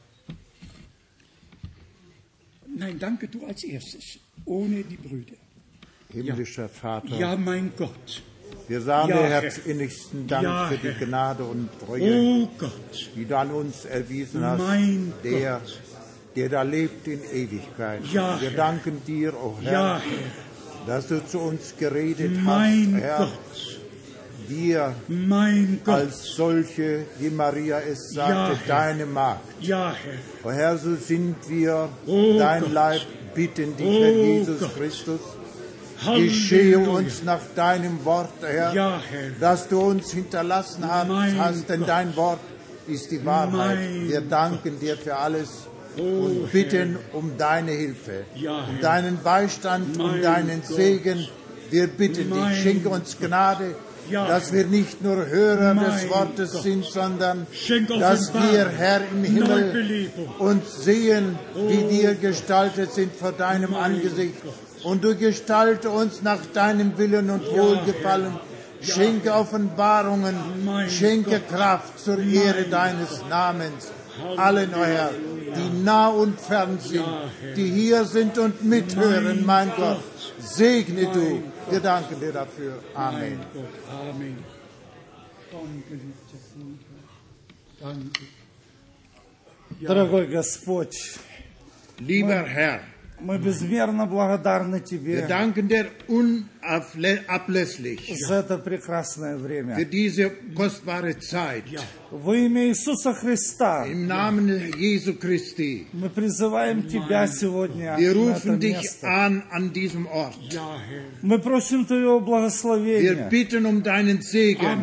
Nein, danke du als erstes, ohne die Brüder. Himmlischer Vater, Ja, mein Gott. wir sagen Ja, dir Herr. herzinnigsten Dank Ja, für die Herr. Gnade und Treue, Oh Gott, die du an uns erwiesen hast, mein der Gott. da lebt in Ewigkeit. Ja, Wir Herr. danken dir, o Herr, Ja, Herr, dass du zu uns geredet mein hast, Herr, Gott, wir mein Gott. als solche, wie Maria es sagte, Ja, Herr. deine Magd. Ja, Herr, O Herr, so sind wir, Oh dein Gott. Leib, bitten dich, Oh Herr Jesus Gott. Christus, geschehe Halleluja. uns nach deinem Wort, Herr, Ja, Herr. das du uns hinterlassen Mein hast, denn Gott. dein Wort ist die Wahrheit. Mein Wir danken dir für alles Oh, und bitten um deine Hilfe, Ja, um Herr. deinen Beistand, um Mein deinen Gott. Segen. Wir bitten Mein dich, schenke uns Gnade, Ja, dass Herr. wir nicht nur Hörer Mein des Wortes Gott. sind, sondern Schenk dass Offenbarung, wir, Herr im Himmel, Neubelebung. uns sehen, wie Oh. wir gestaltet sind vor deinem Mein Angesicht. Gott. Und du gestalte uns nach deinem Willen und Wohlgefallen. Ja, Schenke Offenbarungen, Mein schenke Gott. Kraft zur Mein Ehre Gott. deines Namens. Halleluja. Allen, o Herr, die nah und fern sind, Ja, Herr. die hier sind und mithören, Mein mein Gott. Gott. Segne Mein du. Gott. Wir danken dir dafür. Amen. Mein Gott, Amen. Danke, geliebter Bruder. Danke. Дорогой Господь, Lieber Herr, мы безмерно благодарны wir Тебе danken dir unablässlich за это прекрасное für время. diese kostbare Zeit. Во имя Иисуса Христа Im Namen Jesu Christi. мы призываем Тебя сегодня Wir на это rufen dich место. an diesem Ort. Ja, Herr. Мы просим Твоего Wir благословения bitten um deinen Segen. Amen.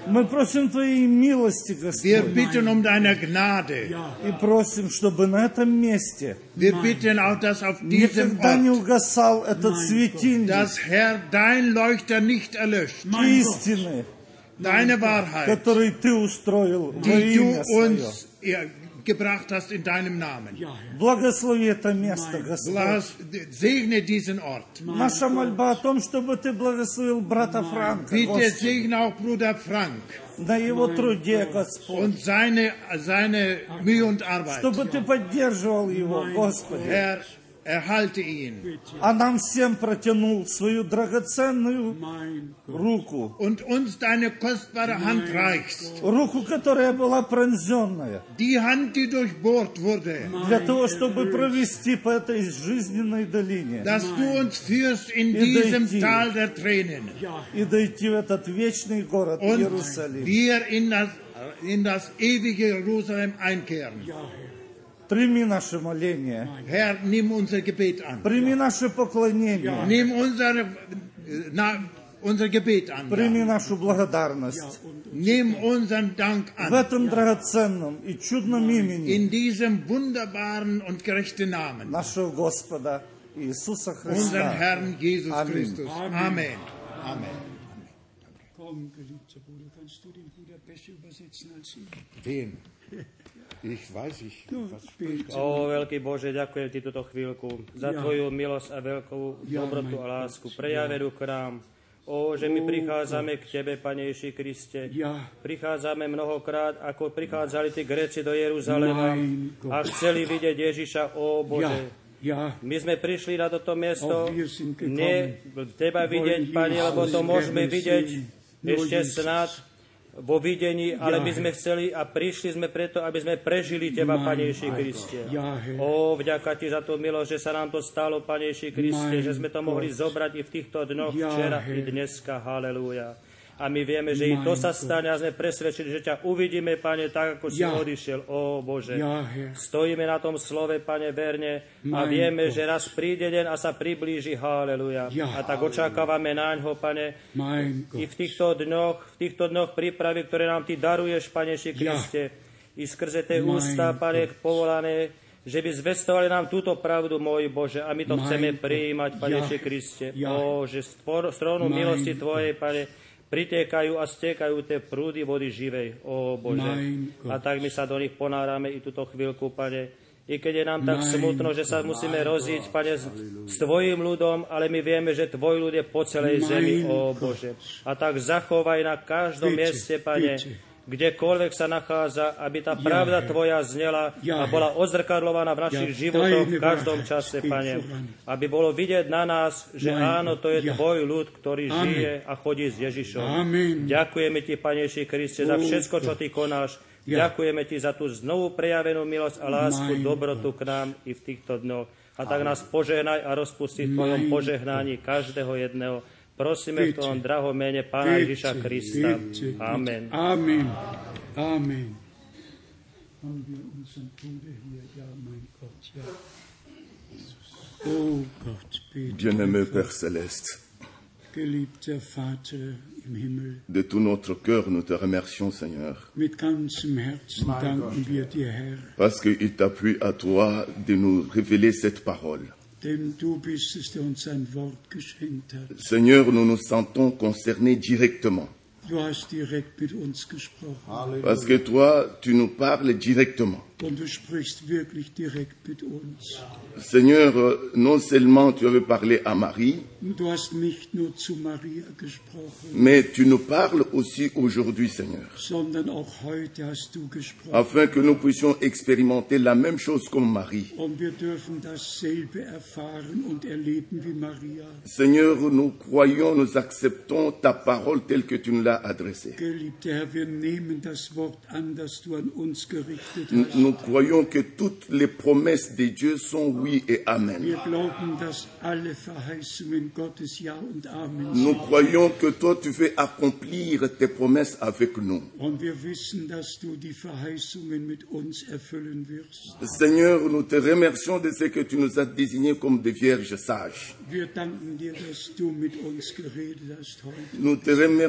Мы просим Твоей милости, Wir Господь. bitten um deine Gnade. И просим, чтобы на этом месте Wir bitten auch, dass auf diesem никогда не Ort угасал этот светильник dass Herr dein Leuchter nicht erlöscht. истины, Deine Wahrheit, который Ты устроил во die du имя Свое. uns gebracht hast in deinem Namen. Благослови это место, Господь. Segne diesen Ort. Наша мольба о том, чтобы Ты благословил брата Франка, Bitte Господи, segne auch Bruder Frank на его труде, Господь. und seine Mühe und Arbeit. Чтобы Ты поддерживал его, Господи. Herr, erhalte ihn. А нам всем протянул свою драгоценную руку. Und uns deine kostbare Hand reichst. Руку, которая была пронзенная. Die Hand, die durchbohrt wurde. Для того, чтобы провести по этой жизненной долине. Dass du uns führst in diesem Tal der Tränen. И дойти в этот вечный город Und Иерусалим. wir in das ewige Jerusalem einkehren. Прими наше моление. Herr, nimm unser Gebet an. Прими наше поклонение. Nimm unser Gebet an. Прими нашу благодарность. Nimm unseren Dank В an. этом драгоценном и чудном имени In diesem wunderbaren und gerechten Namen. нашего Господа Иисуса Unseren Христа. Herrn Jesus Amen. Christus. Amen. Amen. Komm, geliebter Bruder, kannst du den Bruder besser übersetzen als ich? Wen? Ich weiß, was spricht. Ó, veľký Bože, ďakujem Ti túto chvíľku za Tvoju milosť a veľkú dobrotu a lásku prejavenú k nám. Ó, že my prichádzame k Tebe, Pane Ježiši Kriste. Prichádzame mnohokrát, ako prichádzali tí Gréci do Jeruzalema a chceli vidieť Ježiša, ó Bože. My sme prišli na toto miesto nie Teba vidieť, Pane, lebo to môžeme vidieť ešte snad vo videní, ale my sme chceli a prišli sme preto, aby sme prežili Teba, Pane Ježiši Kriste. Ó, vďaka Ti za tú milosť, že sa nám to stalo, Pane Ježiši Kriste, že sme to mohli zobrať i v týchto dňoch, včera i dneska. Halelúja. A my vieme, že i to sa stane a sme presvedčili, že ťa uvidíme, Pane, tak, ako si odišiel. Ó Bože, stojíme na tom slove, Pane, verne a vieme, že raz príde deň a sa priblíži. Halelúja. A tak očakávame naňho, Pane, i v týchto dňoch prípravy, ktoré nám Ty daruješ, Pane Ježiši Kriste, i skrze tie ústa, Pane, povolané, že by zvestovali nám túto pravdu, môj Bože, a my to chceme prijímať, Pane Ježiši Kriste. Ó, že z trónu milosti Tvojej, Pane, pritiekajú a stekajú tie prúdy vody živej, ó Bože. A tak my sa do nich ponárame i túto chvíľku, Pane. I keď je nám tak smutno, že sa musíme rozísť, Pane, s Tvojim ľudom, ale my vieme, že Tvoj ľud je po celej zemi, ó Bože. A tak zachovaj na každom mieste, Pane, kdekoľvek sa nachádza, aby tá pravda Tvoja znela a bola odzrkadlovaná v našich životoch v každom čase, Pane. Aby bolo vidieť na nás, že áno, to je Tvoj ľud, ktorý žije a chodí s Ježišom. Ďakujeme Ti, Pane Ježiši Kriste, za všetko, čo Ty konáš. Ďakujeme Ti za tú znovu prejavenú milosť a lásku, dobrotu k nám i v týchto dňoch. A tak nás požehnaj a rozpusti v Tvojom požehnaní každého jedného. Prosíme v tom drahom mene Pána Ježiša Krista. Amen. Amen. Amen. Haben wir unseren Bruder hier? Ja, mein Gott, ja. Oh Gott, bitte. Bien-aimé Père Céleste, Geliebter Vater im Himmel, de tout notre cœur, nous te remercions, Seigneur, mit ganzem Herzen danken wir dir, Herr, parce qu'il t'a plu à toi de nous révéler cette parole. denn du bist es, der uns sein Wort geschenkt hat. Seigneur, nous nous sentons concernés directement, Du hast direkt mit uns gesprochen parce que toi, tu nous parles directement. und du sprichst wirklich direkt mit uns. Seigneur, non seulement tu avais parlé à Marie, Du hast nicht nur zu Maria gesprochen, mais tu nous parles aussi aujourd'hui, Seigneur, sondern auch heute hast du gesprochen. afin que nous puissions expérimenter la même chose comme Marie. Und wir dürfen dasselbe erfahren und erleben wie Maria. Seigneur, nous croyons, nous acceptons ta parole telle que tu nous l'as adressée. Geliebter Herr, wir nehmen das Wort an, das du an uns gerichtet Nous, hast. nous croyons que toutes les promesses de Dieu sont oui et amen. Wir glauben, dass alle Verheißungen Gottes Ja und Amen Nous sind. croyons que toi, tu fais accomplir tes promesses avec nous. Und wir wissen, dass du die Verheißungen mit uns erfüllen wirst. Seigneur, nous te remercions de ce que tu nous as désignés comme des vierges sages. Wir danken dir, dass du mit uns geredet hast heute. Nous te remercions de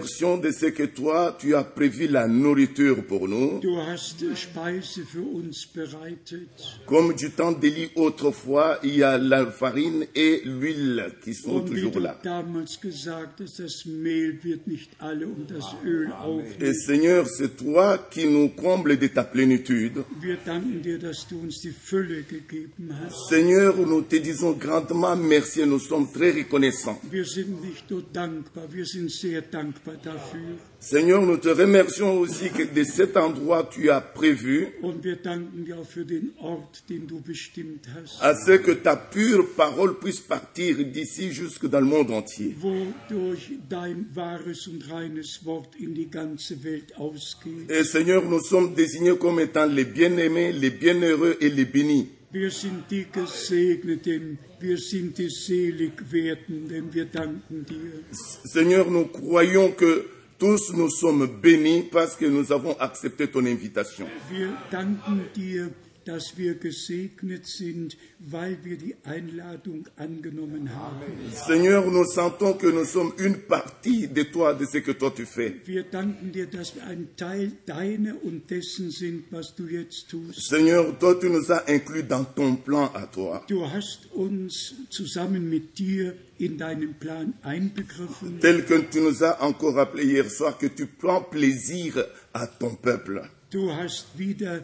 de ce que toi, tu as prévu la nourriture pour nous. Du hast Speise für uns bereitet. Comme du temps d'Élie autrefois, il y a la farine et l'huile qui sont Und wie toujours du là. damals gesagt hast, das Mehl wird nicht alle und das Öl auch Et nicht. Seigneur, c'est toi qui nous combles de ta plénitude. Wir danken dir, dass du uns die Fülle gegeben hast. Seigneur, nous te disons grandement merci et nous sommes très reconnaissants. Wir sind nicht nur dankbar, wir sind sehr dankbar dafür. Seigneur, nous te remercions aussi que de cet endroit tu as prévu Und wir danken dir auch für den Ort, den du bestimmt hast, à ce que ta pure parole puisse partir d'ici jusque dans le monde entier. wodurch dein wahres und reines Wort in die ganze Welt ausgeht. Et Seigneur, nous sommes désignés comme étant les bien-aimés, les bienheureux et les bénis. Wir sind die Gesegneten, wir sind die Seligwerdenden, wir danken dir. Seigneur, nous croyons que tous nous sommes bénis parce que nous avons accepté ton invitation. Wir danken dir, dass wir gesegnet sind, weil wir die Einladung angenommen haben. Seigneur, nous sentons que nous sommes une partie de toi, de ce que toi tu fais. Wir danken dir, dass wir ein Teil deiner und dessen sind, was du jetzt tust. Seigneur, toi tu nous as inclus dans ton plan à toi. Du hast uns zusammen mit dir in deinen Plan einbegriffen. Tel que tu nous as encore rappelé hier soir que tu prends plaisir à ton peuple. Du hast wieder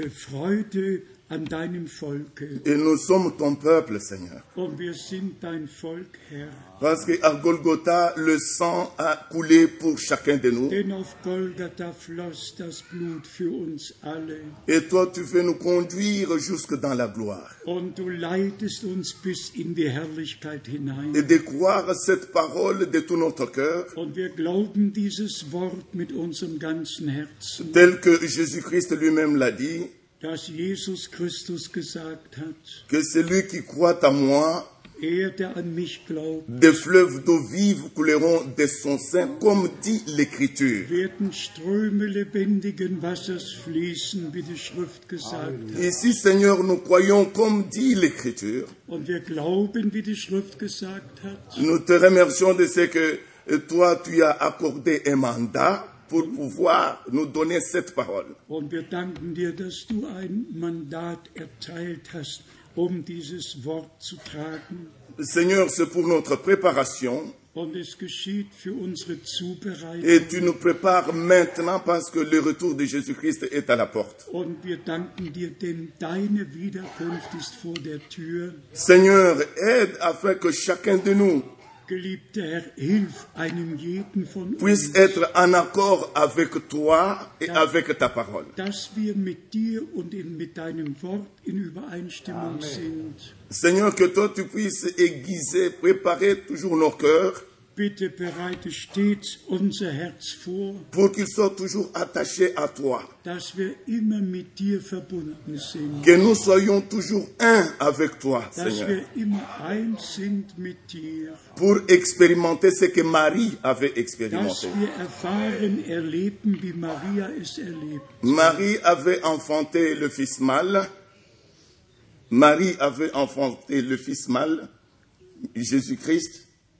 Freude an deinem Volke. Et nous sommes ton peuple, Seigneur. Und wir sind dein Volk, Herr. Parce qu'à Golgotha, le sang a coulé pour chacun de nous. Denn auf Golgatha floss das Blut für uns alle. Et toi, tu veux nous conduire jusque dans la gloire. Und du leitest uns bis in die Herrlichkeit hinein. Et de croire cette parole de tout notre cœur. Und wir glauben dieses Wort mit unserem ganzen Herzen. Tel que Jésus-Christ lui-même l'a dit. Dass Jesus Christus gesagt hat, que celui qui croit en moi, der an mich glaubt, des fleuves d'eau vive couleront de son sein, comme dit l'Écriture. Werden Ströme lebendigen Wassers fließen, wie die Schrift gesagt hat. Ici, Seigneur, nous croyons comme dit l'Écriture. Und wir glauben, wie die Schrift gesagt hat. Nous te remercions de ce que toi, tu as accordé un mandat pour pouvoir nous donner cette parole. Und wir danken dir, dass du ein Mandat erteilt hast, dieses Wort zu tragen. Seigneur, c'est pour notre préparation. Und es geschieht für unsere Zubereitung. Et tu nous prépares maintenant parce que le retour de Jésus-Christ est à la porte. Und wir danken dir, denn deine Wiederkunft ist vor der Tür. Seigneur, aide afin que chacun de nous Geliebter Herr, hilf einem jeden von puisse uns, être en accord avec toi et avec ta parole. Dass wir mit dir und mit deinem Wort in Übereinstimmung sind. Seigneur, que toi tu puisses aiguiser, préparer toujours nos cœurs. Bitte bereite stets unser Herz vor, pour qu'il soit toujours attaché à toi. Dass wir immer mit dir verbunden sind. Que nous soyons toujours un avec toi, Dass Seigneur. wir immer eins sind mit dir. Pour expérimenter ce que Marie avait expérimenté. Dass wir erfahren, erleben, wie Maria es erlebt. Marie avait enfanté le fils mâle. Marie avait enfanté le fils mâle, Jésus-Christ.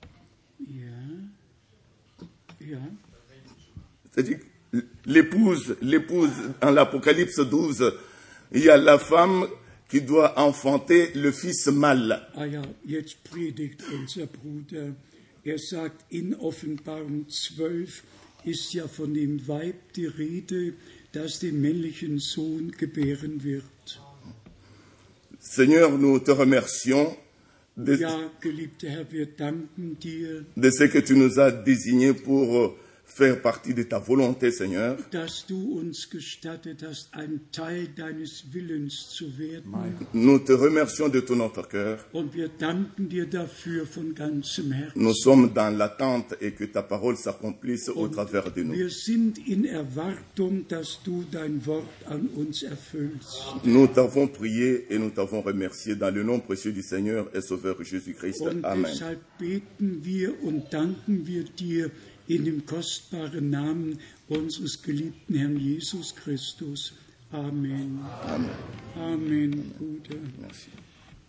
Ja. C'est-à-dire, l'épouse, en l'Apocalypse 12, il y a la femme qui doit enfanter le fils mâle. Ah ja, jetzt predigt unser Bruder. Sagt, in Offenbarung 12 ist ja von dem Weib die Rede, das den männlichen Sohn gebären wird. Seigneur, nous te remercions de geliebter Herr, wir danken dir, de ce que tu nous as désigné pour faire partie de ta volonté, Seigneur. Dass du uns gestattet hast, ein Teil deines Willens zu werden. Nous te remercions de tout notre cœur. Und wir danken dir dafür von ganzem Herzen. Nous sommes dans l'attente et que ta parole s'accomplisse au travers de nous. Wir sind in Erwartung, dass du dein Wort an uns erfüllst. Nous t'avons prié et nous t'avons remercié dans le nom précieux du Seigneur et Sauveur Jésus-Christ. Amen. Deshalb beten wir und danken wir dir in dem kostbaren Namen unseres geliebten Herrn Jesus Christus. Amen. Amen. Amen, Bruder. Merci.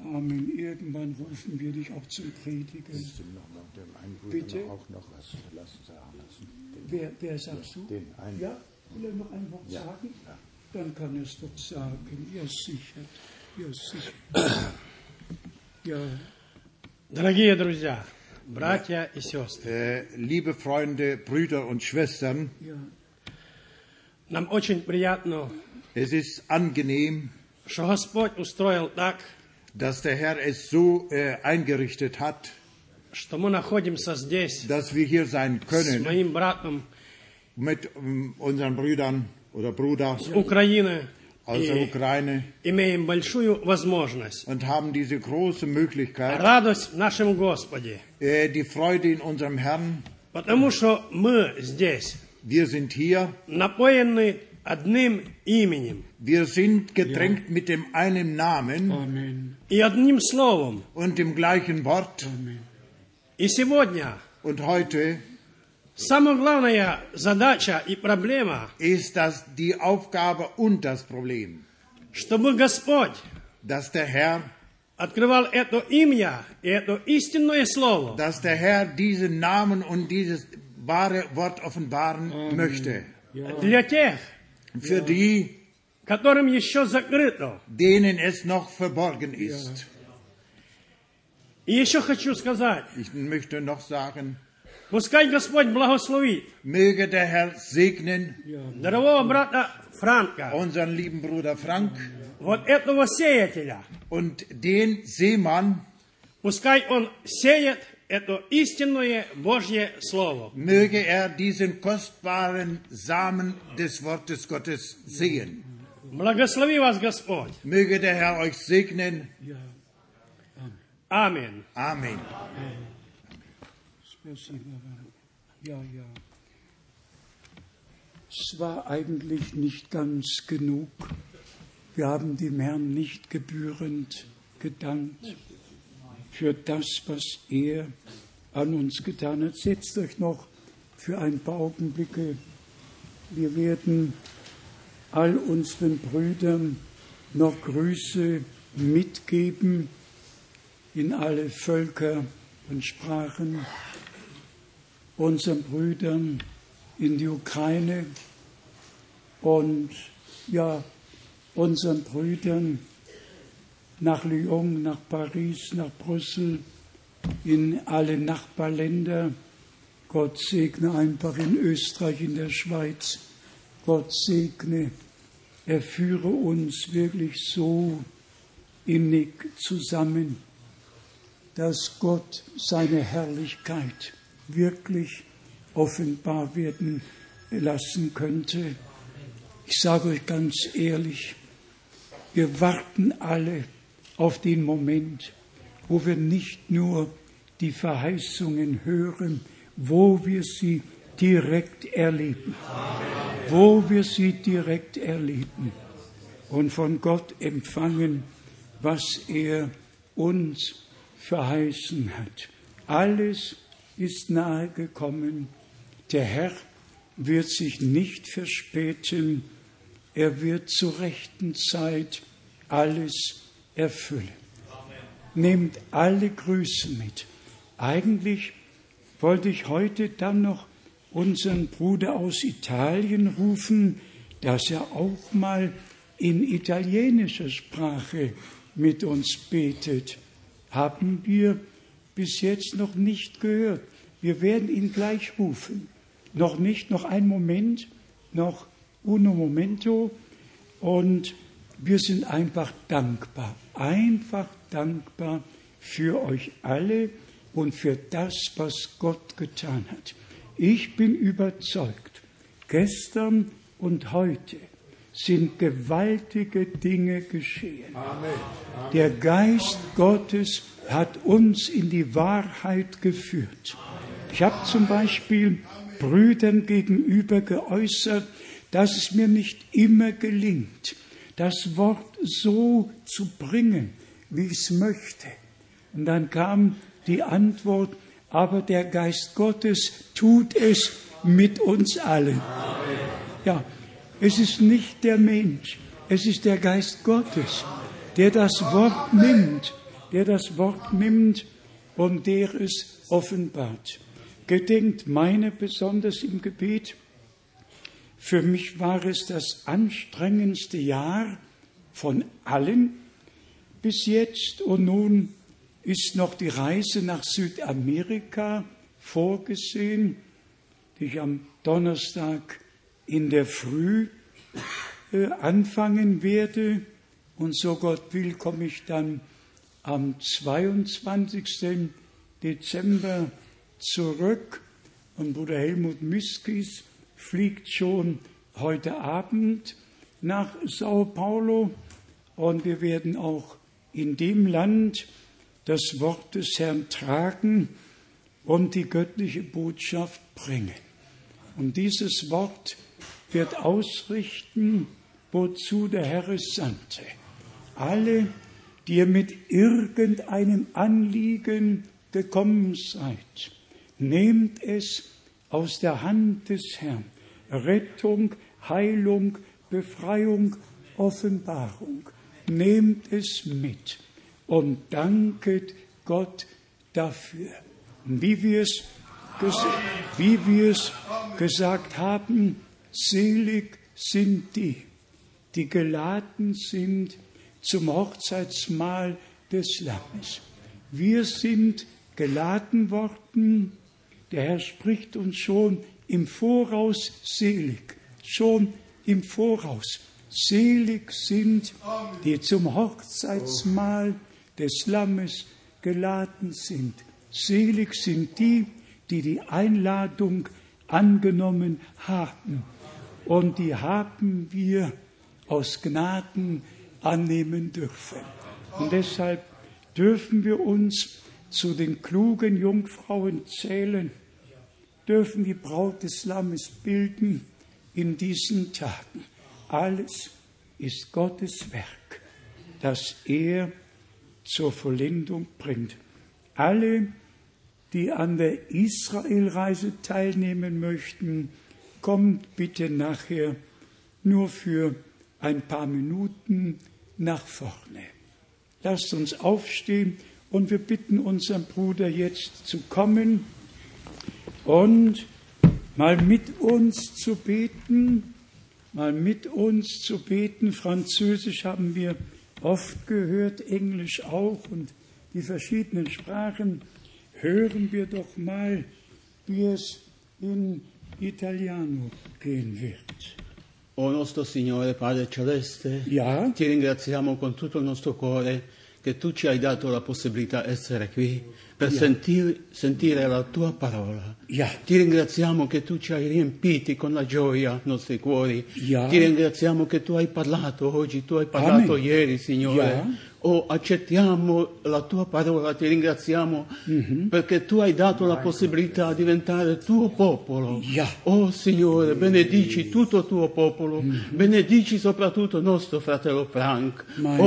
Amen. Irgendwann rufen wir dich auch zum Predigen. Bitte? Auch noch was sagen lassen. Wer sagst du? Den einen. Ja, will er noch ein Wort sagen? Ja. Dann kann er es doch sagen. Ja, sicher. Ja, sicher. Ja. Дорогие друзья, братья и сестры, Liebe Freunde, Brüder und Schwestern, Ja. нам очень приятно, es ist angenehm, что Господь устроил так, dass der Herr es so eingerichtet hat, что мы находимся здесь dass wir hier sein с können моим братом mit unseren Brüdern oder Bruder с Украины aus der и Ukraine имеем большую возможность. und haben diese große Möglichkeit, Радость в нашем Господе, die Freude in unserem Herrn. потому что мы здесь Wir sind hier, напоены одним именем wir sind getränkt mit dem einen Namen Amen. и одним словом. und dem gleichen Wort. И сегодня Und heute самая главная задача и проблема, ist das die Aufgabe und das Problem, чтобы Господь dass der Herr открывал это имя и это истинное слово dass der Herr diesen Namen und dieses wahre Wort offenbaren möchte. для тех, Für die, которым еще закрыто. denen es noch verborgen ist. И еще хочу сказать, Ich möchte noch sagen, пускай Господь благословит möge der Herr segnen дорогого брата Франка, unseren lieben Bruder Frank вот этого сеятеля. und den Seemann, Пускай он сеет это истинное Божье Слово. möge er diesen kostbaren Samen des Wortes Gottes sehen. Благослови вас Господь. Möge der Herr euch segnen. Amen. Amen. Ja. Es war eigentlich nicht ganz genug. Wir haben dem Herrn nicht gebührend gedankt für das, was er an uns getan hat. Setzt euch noch für ein paar Augenblicke. Wir werden all unseren Brüdern noch Grüße mitgeben in alle Völker und Sprachen, unseren Brüdern in die Ukraine und ja, unseren Brüdern nach Lyon, nach Paris, nach Brüssel, in alle Nachbarländer. Gott segne einfach in Österreich, in der Schweiz. Gott segne, er führe uns wirklich so innig zusammen, dass Gott seine Herrlichkeit wirklich offenbar werden lassen könnte. Ich sage euch ganz ehrlich, wir warten alle auf den Moment, wo wir nicht nur die Verheißungen hören, wo wir sie direkt erleben. Wo wir sie direkt erleben und von Gott empfangen, was er uns verheißen hat. Alles ist nahe gekommen. Der Herr wird sich nicht verspäten. Er wird zur rechten Zeit alles erfüllen. Nehmt alle Grüße mit. Eigentlich wollte ich heute dann noch unseren Bruder aus Italien rufen, dass er auch mal in italienischer Sprache mit uns betet. Haben wir bis jetzt noch nicht gehört. Wir werden ihn gleich rufen. Noch nicht, noch ein Moment, noch uno momento. Und wir sind einfach dankbar für euch alle und für das, was Gott getan hat. Ich bin überzeugt, gestern und heute sind gewaltige Dinge geschehen. Amen. Der Geist Gottes hat uns in die Wahrheit geführt. Ich habe zum Beispiel Brüdern gegenüber geäußert, dass es mir nicht immer gelingt, das Wort so zu bringen, wie ich es möchte. Und dann kam die Antwort, aber der Geist Gottes tut es mit uns allen. Ja, es ist nicht der Mensch, es ist der Geist Gottes, der das Wort nimmt der das Wort nimmt und der es offenbart. Gedenkt meiner besonders im Gebet. Für mich war es das anstrengendste Jahr von allen bis jetzt und nun ist noch die Reise nach Südamerika vorgesehen, die ich am Donnerstag in der Früh anfangen werde. Und so Gott will, komme ich dann am 22. Dezember zurück. Und Bruder Helmut Miskis fliegt schon heute Abend nach Sao Paulo. Und wir werden auch in dem Land das Wort des Herrn tragen und die göttliche Botschaft bringen. Und dieses Wort wird ausrichten, wozu der Herr es sandte. Alle, die ihr mit irgendeinem Anliegen gekommen seid, nehmt es aus der Hand des Herrn. Rettung, Heilung, Befreiung, Offenbarung. Nehmt es mit und danket Gott dafür. Und wie wir es gesagt haben, selig sind die, die geladen sind zum Hochzeitsmahl des Lammes. Wir sind geladen worden. Der Herr spricht uns schon im Voraus selig, schon im Voraus. Selig sind, die zum Hochzeitsmahl des Lammes geladen sind. Selig sind die, die die Einladung angenommen haben. Und die haben wir aus Gnaden annehmen dürfen. Und deshalb dürfen wir uns zu den klugen Jungfrauen zählen, dürfen die Braut des Lammes bilden in diesen Tagen. Alles ist Gottes Werk, das er zur Vollendung bringt. Alle, die an der Israelreise teilnehmen möchten, kommt bitte nachher nur für ein paar Minuten nach vorne. Lasst uns aufstehen und wir bitten unseren Bruder jetzt zu kommen und mal mit uns zu beten. Französisch haben wir oft gehört, Englisch auch und die verschiedenen Sprachen. Hören wir doch mal, wie es in Italiano gehen wird. O nostro Signore Padre Celeste, ti ringraziamo con tutto il nostro cuore che tu ci hai dato la possibilità di essere qui per sentire la tua parola. Ti ringraziamo che tu ci hai riempiti con la gioia i nostri cuori. Ti ringraziamo che tu hai parlato oggi, tu hai parlato ieri, Signore. Accettiamo la tua parola, ti ringraziamo perché tu hai dato la possibilità di diventare tuo popolo. Oh Signore, benedici tutto il tuo popolo, benedici soprattutto nostro fratello Frank.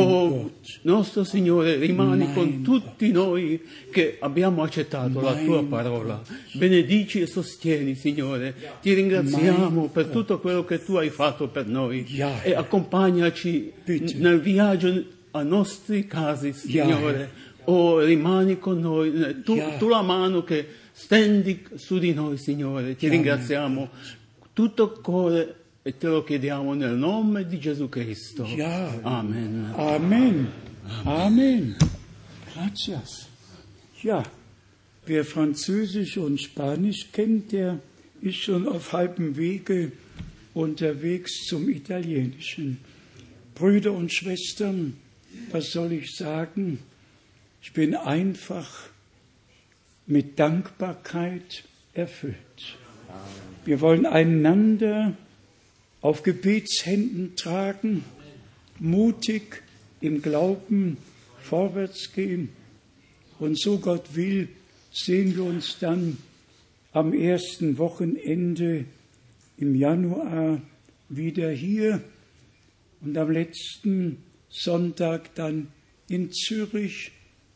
Nostro Signore, rimani con tutti noi che abbiamo accettato la tua parola. Benedici e sostieni, Signore. Ti ringraziamo per tutto quello che tu hai fatto per noi e accompagnaci nel viaggio a nostri casi, Signore. Rimani con noi, tu la mano che stendi su di noi, Signore. Ti ringraziamo tutto il cuore e te lo chiediamo nel nome di Gesù Cristo. Amen. Amen. Amen. Gracias. Ja, wer Französisch und Spanisch kennt, der ist schon auf halbem Wege unterwegs zum Italienischen. Brüder und Schwestern, was soll ich sagen? Ich bin einfach mit Dankbarkeit erfüllt. Wir wollen einander auf Gebetshänden tragen, mutig im Glauben vorwärts gehen. Und so Gott will, sehen wir uns dann am ersten Wochenende im Januar wieder hier und am letzten Sonntag dann in Zürich.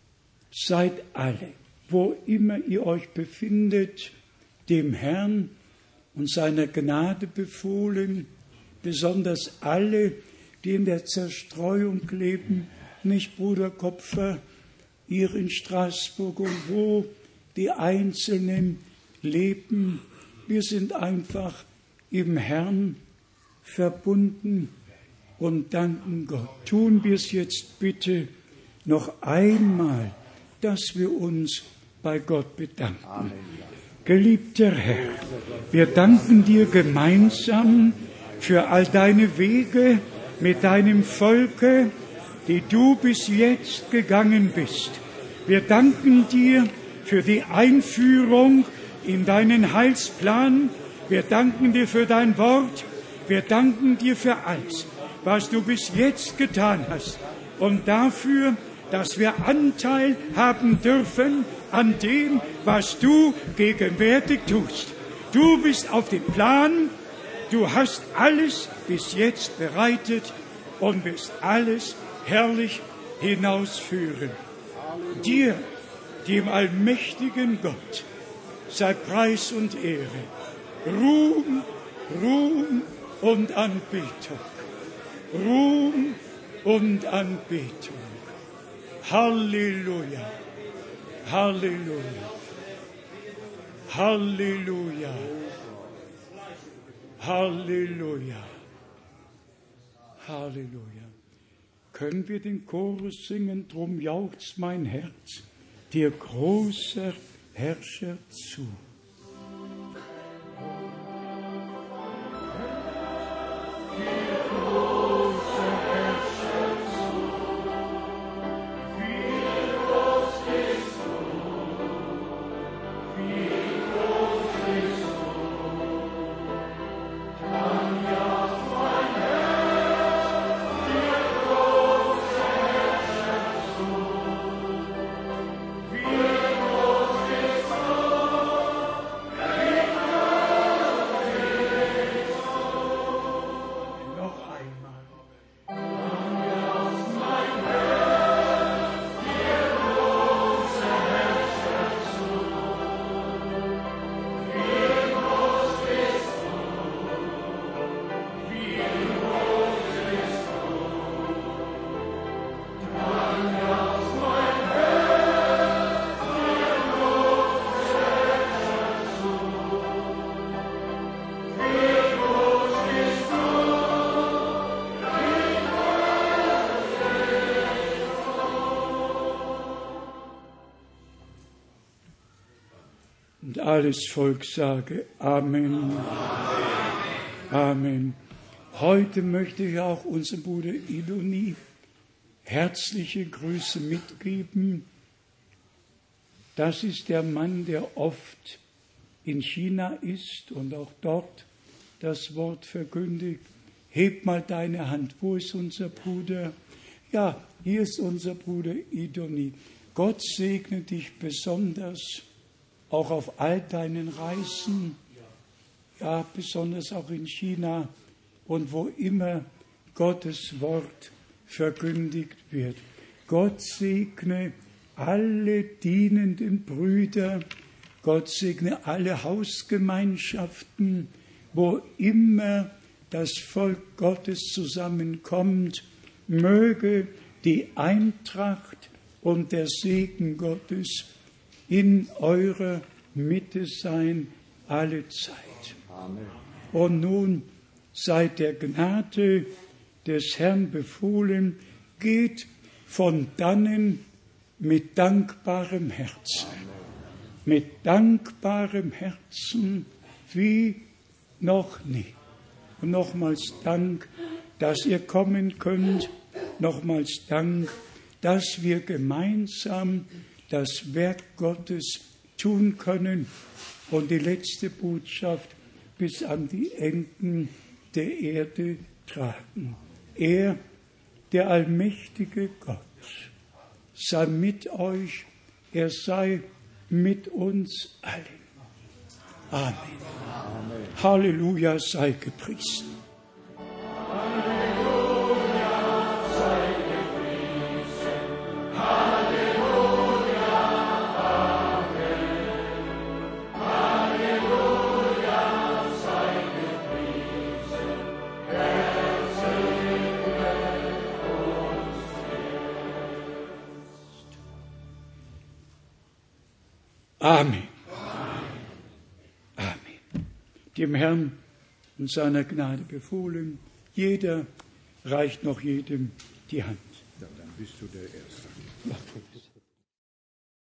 Seid alle, wo immer ihr euch befindet, dem Herrn und seiner Gnade befohlen, besonders alle, die in der Zerstreuung leben, nicht Bruder Kopfer, hier in Straßburg und wo die Einzelnen leben. Wir sind einfach im Herrn verbunden und danken Gott. Tun wir es jetzt bitte noch einmal, dass wir uns bei Gott bedanken. Amen. Geliebter Herr, wir danken dir gemeinsam für all deine Wege mit deinem Volke, die du bis jetzt gegangen bist. Wir danken dir für die Einführung in deinen Heilsplan. Wir danken dir für dein Wort. Wir danken dir für alles, was du bis jetzt getan hast und dafür, dass wir Anteil haben dürfen an dem, was du gegenwärtig tust. Du bist auf dem Plan, du hast alles bis jetzt bereitet und wirst alles herrlich hinausführen. Dir, dem allmächtigen Gott, sei Preis und Ehre, Ruhm, Ruhm und Anbetung. Ruhm und Anbetung. Halleluja, Halleluja, Halleluja, Halleluja, Halleluja. Können wir den Chorus singen? Drum jauchzt mein Herz, dir großer Herrscher zu. Alles Volk sage Amen. Amen. Heute möchte ich auch unserem Bruder Idoni herzliche Grüße mitgeben. Das ist der Mann, der oft in China ist und auch dort das Wort verkündigt. Heb mal deine Hand. Wo ist unser Bruder? Ja, hier ist unser Bruder Idoni. Gott segne dich besonders, auch auf all deinen Reisen, ja, besonders auch in China und wo immer Gottes Wort verkündigt wird. Gott segne alle dienenden Brüder, Gott segne alle Hausgemeinschaften, wo immer das Volk Gottes zusammenkommt, möge die Eintracht und der Segen Gottes in eurer Mitte sein, alle Zeit. Amen. Und nun seid der Gnade des Herrn befohlen, geht von dannen mit dankbarem Herzen. Amen. Mit dankbarem Herzen wie noch nie. Und nochmals Dank, dass ihr kommen könnt. Nochmals Dank, dass wir gemeinsam das Werk Gottes tun können und die letzte Botschaft bis an die Enden der Erde tragen. Er, der allmächtige Gott, sei mit euch, er sei mit uns allen. Amen. Amen. Halleluja, sei gepriesen. Amen. Amen. Dem Herrn und seiner Gnade befohlen. Jeder reicht noch jedem die Hand. Ja, dann bist du der Erste. Macht gut.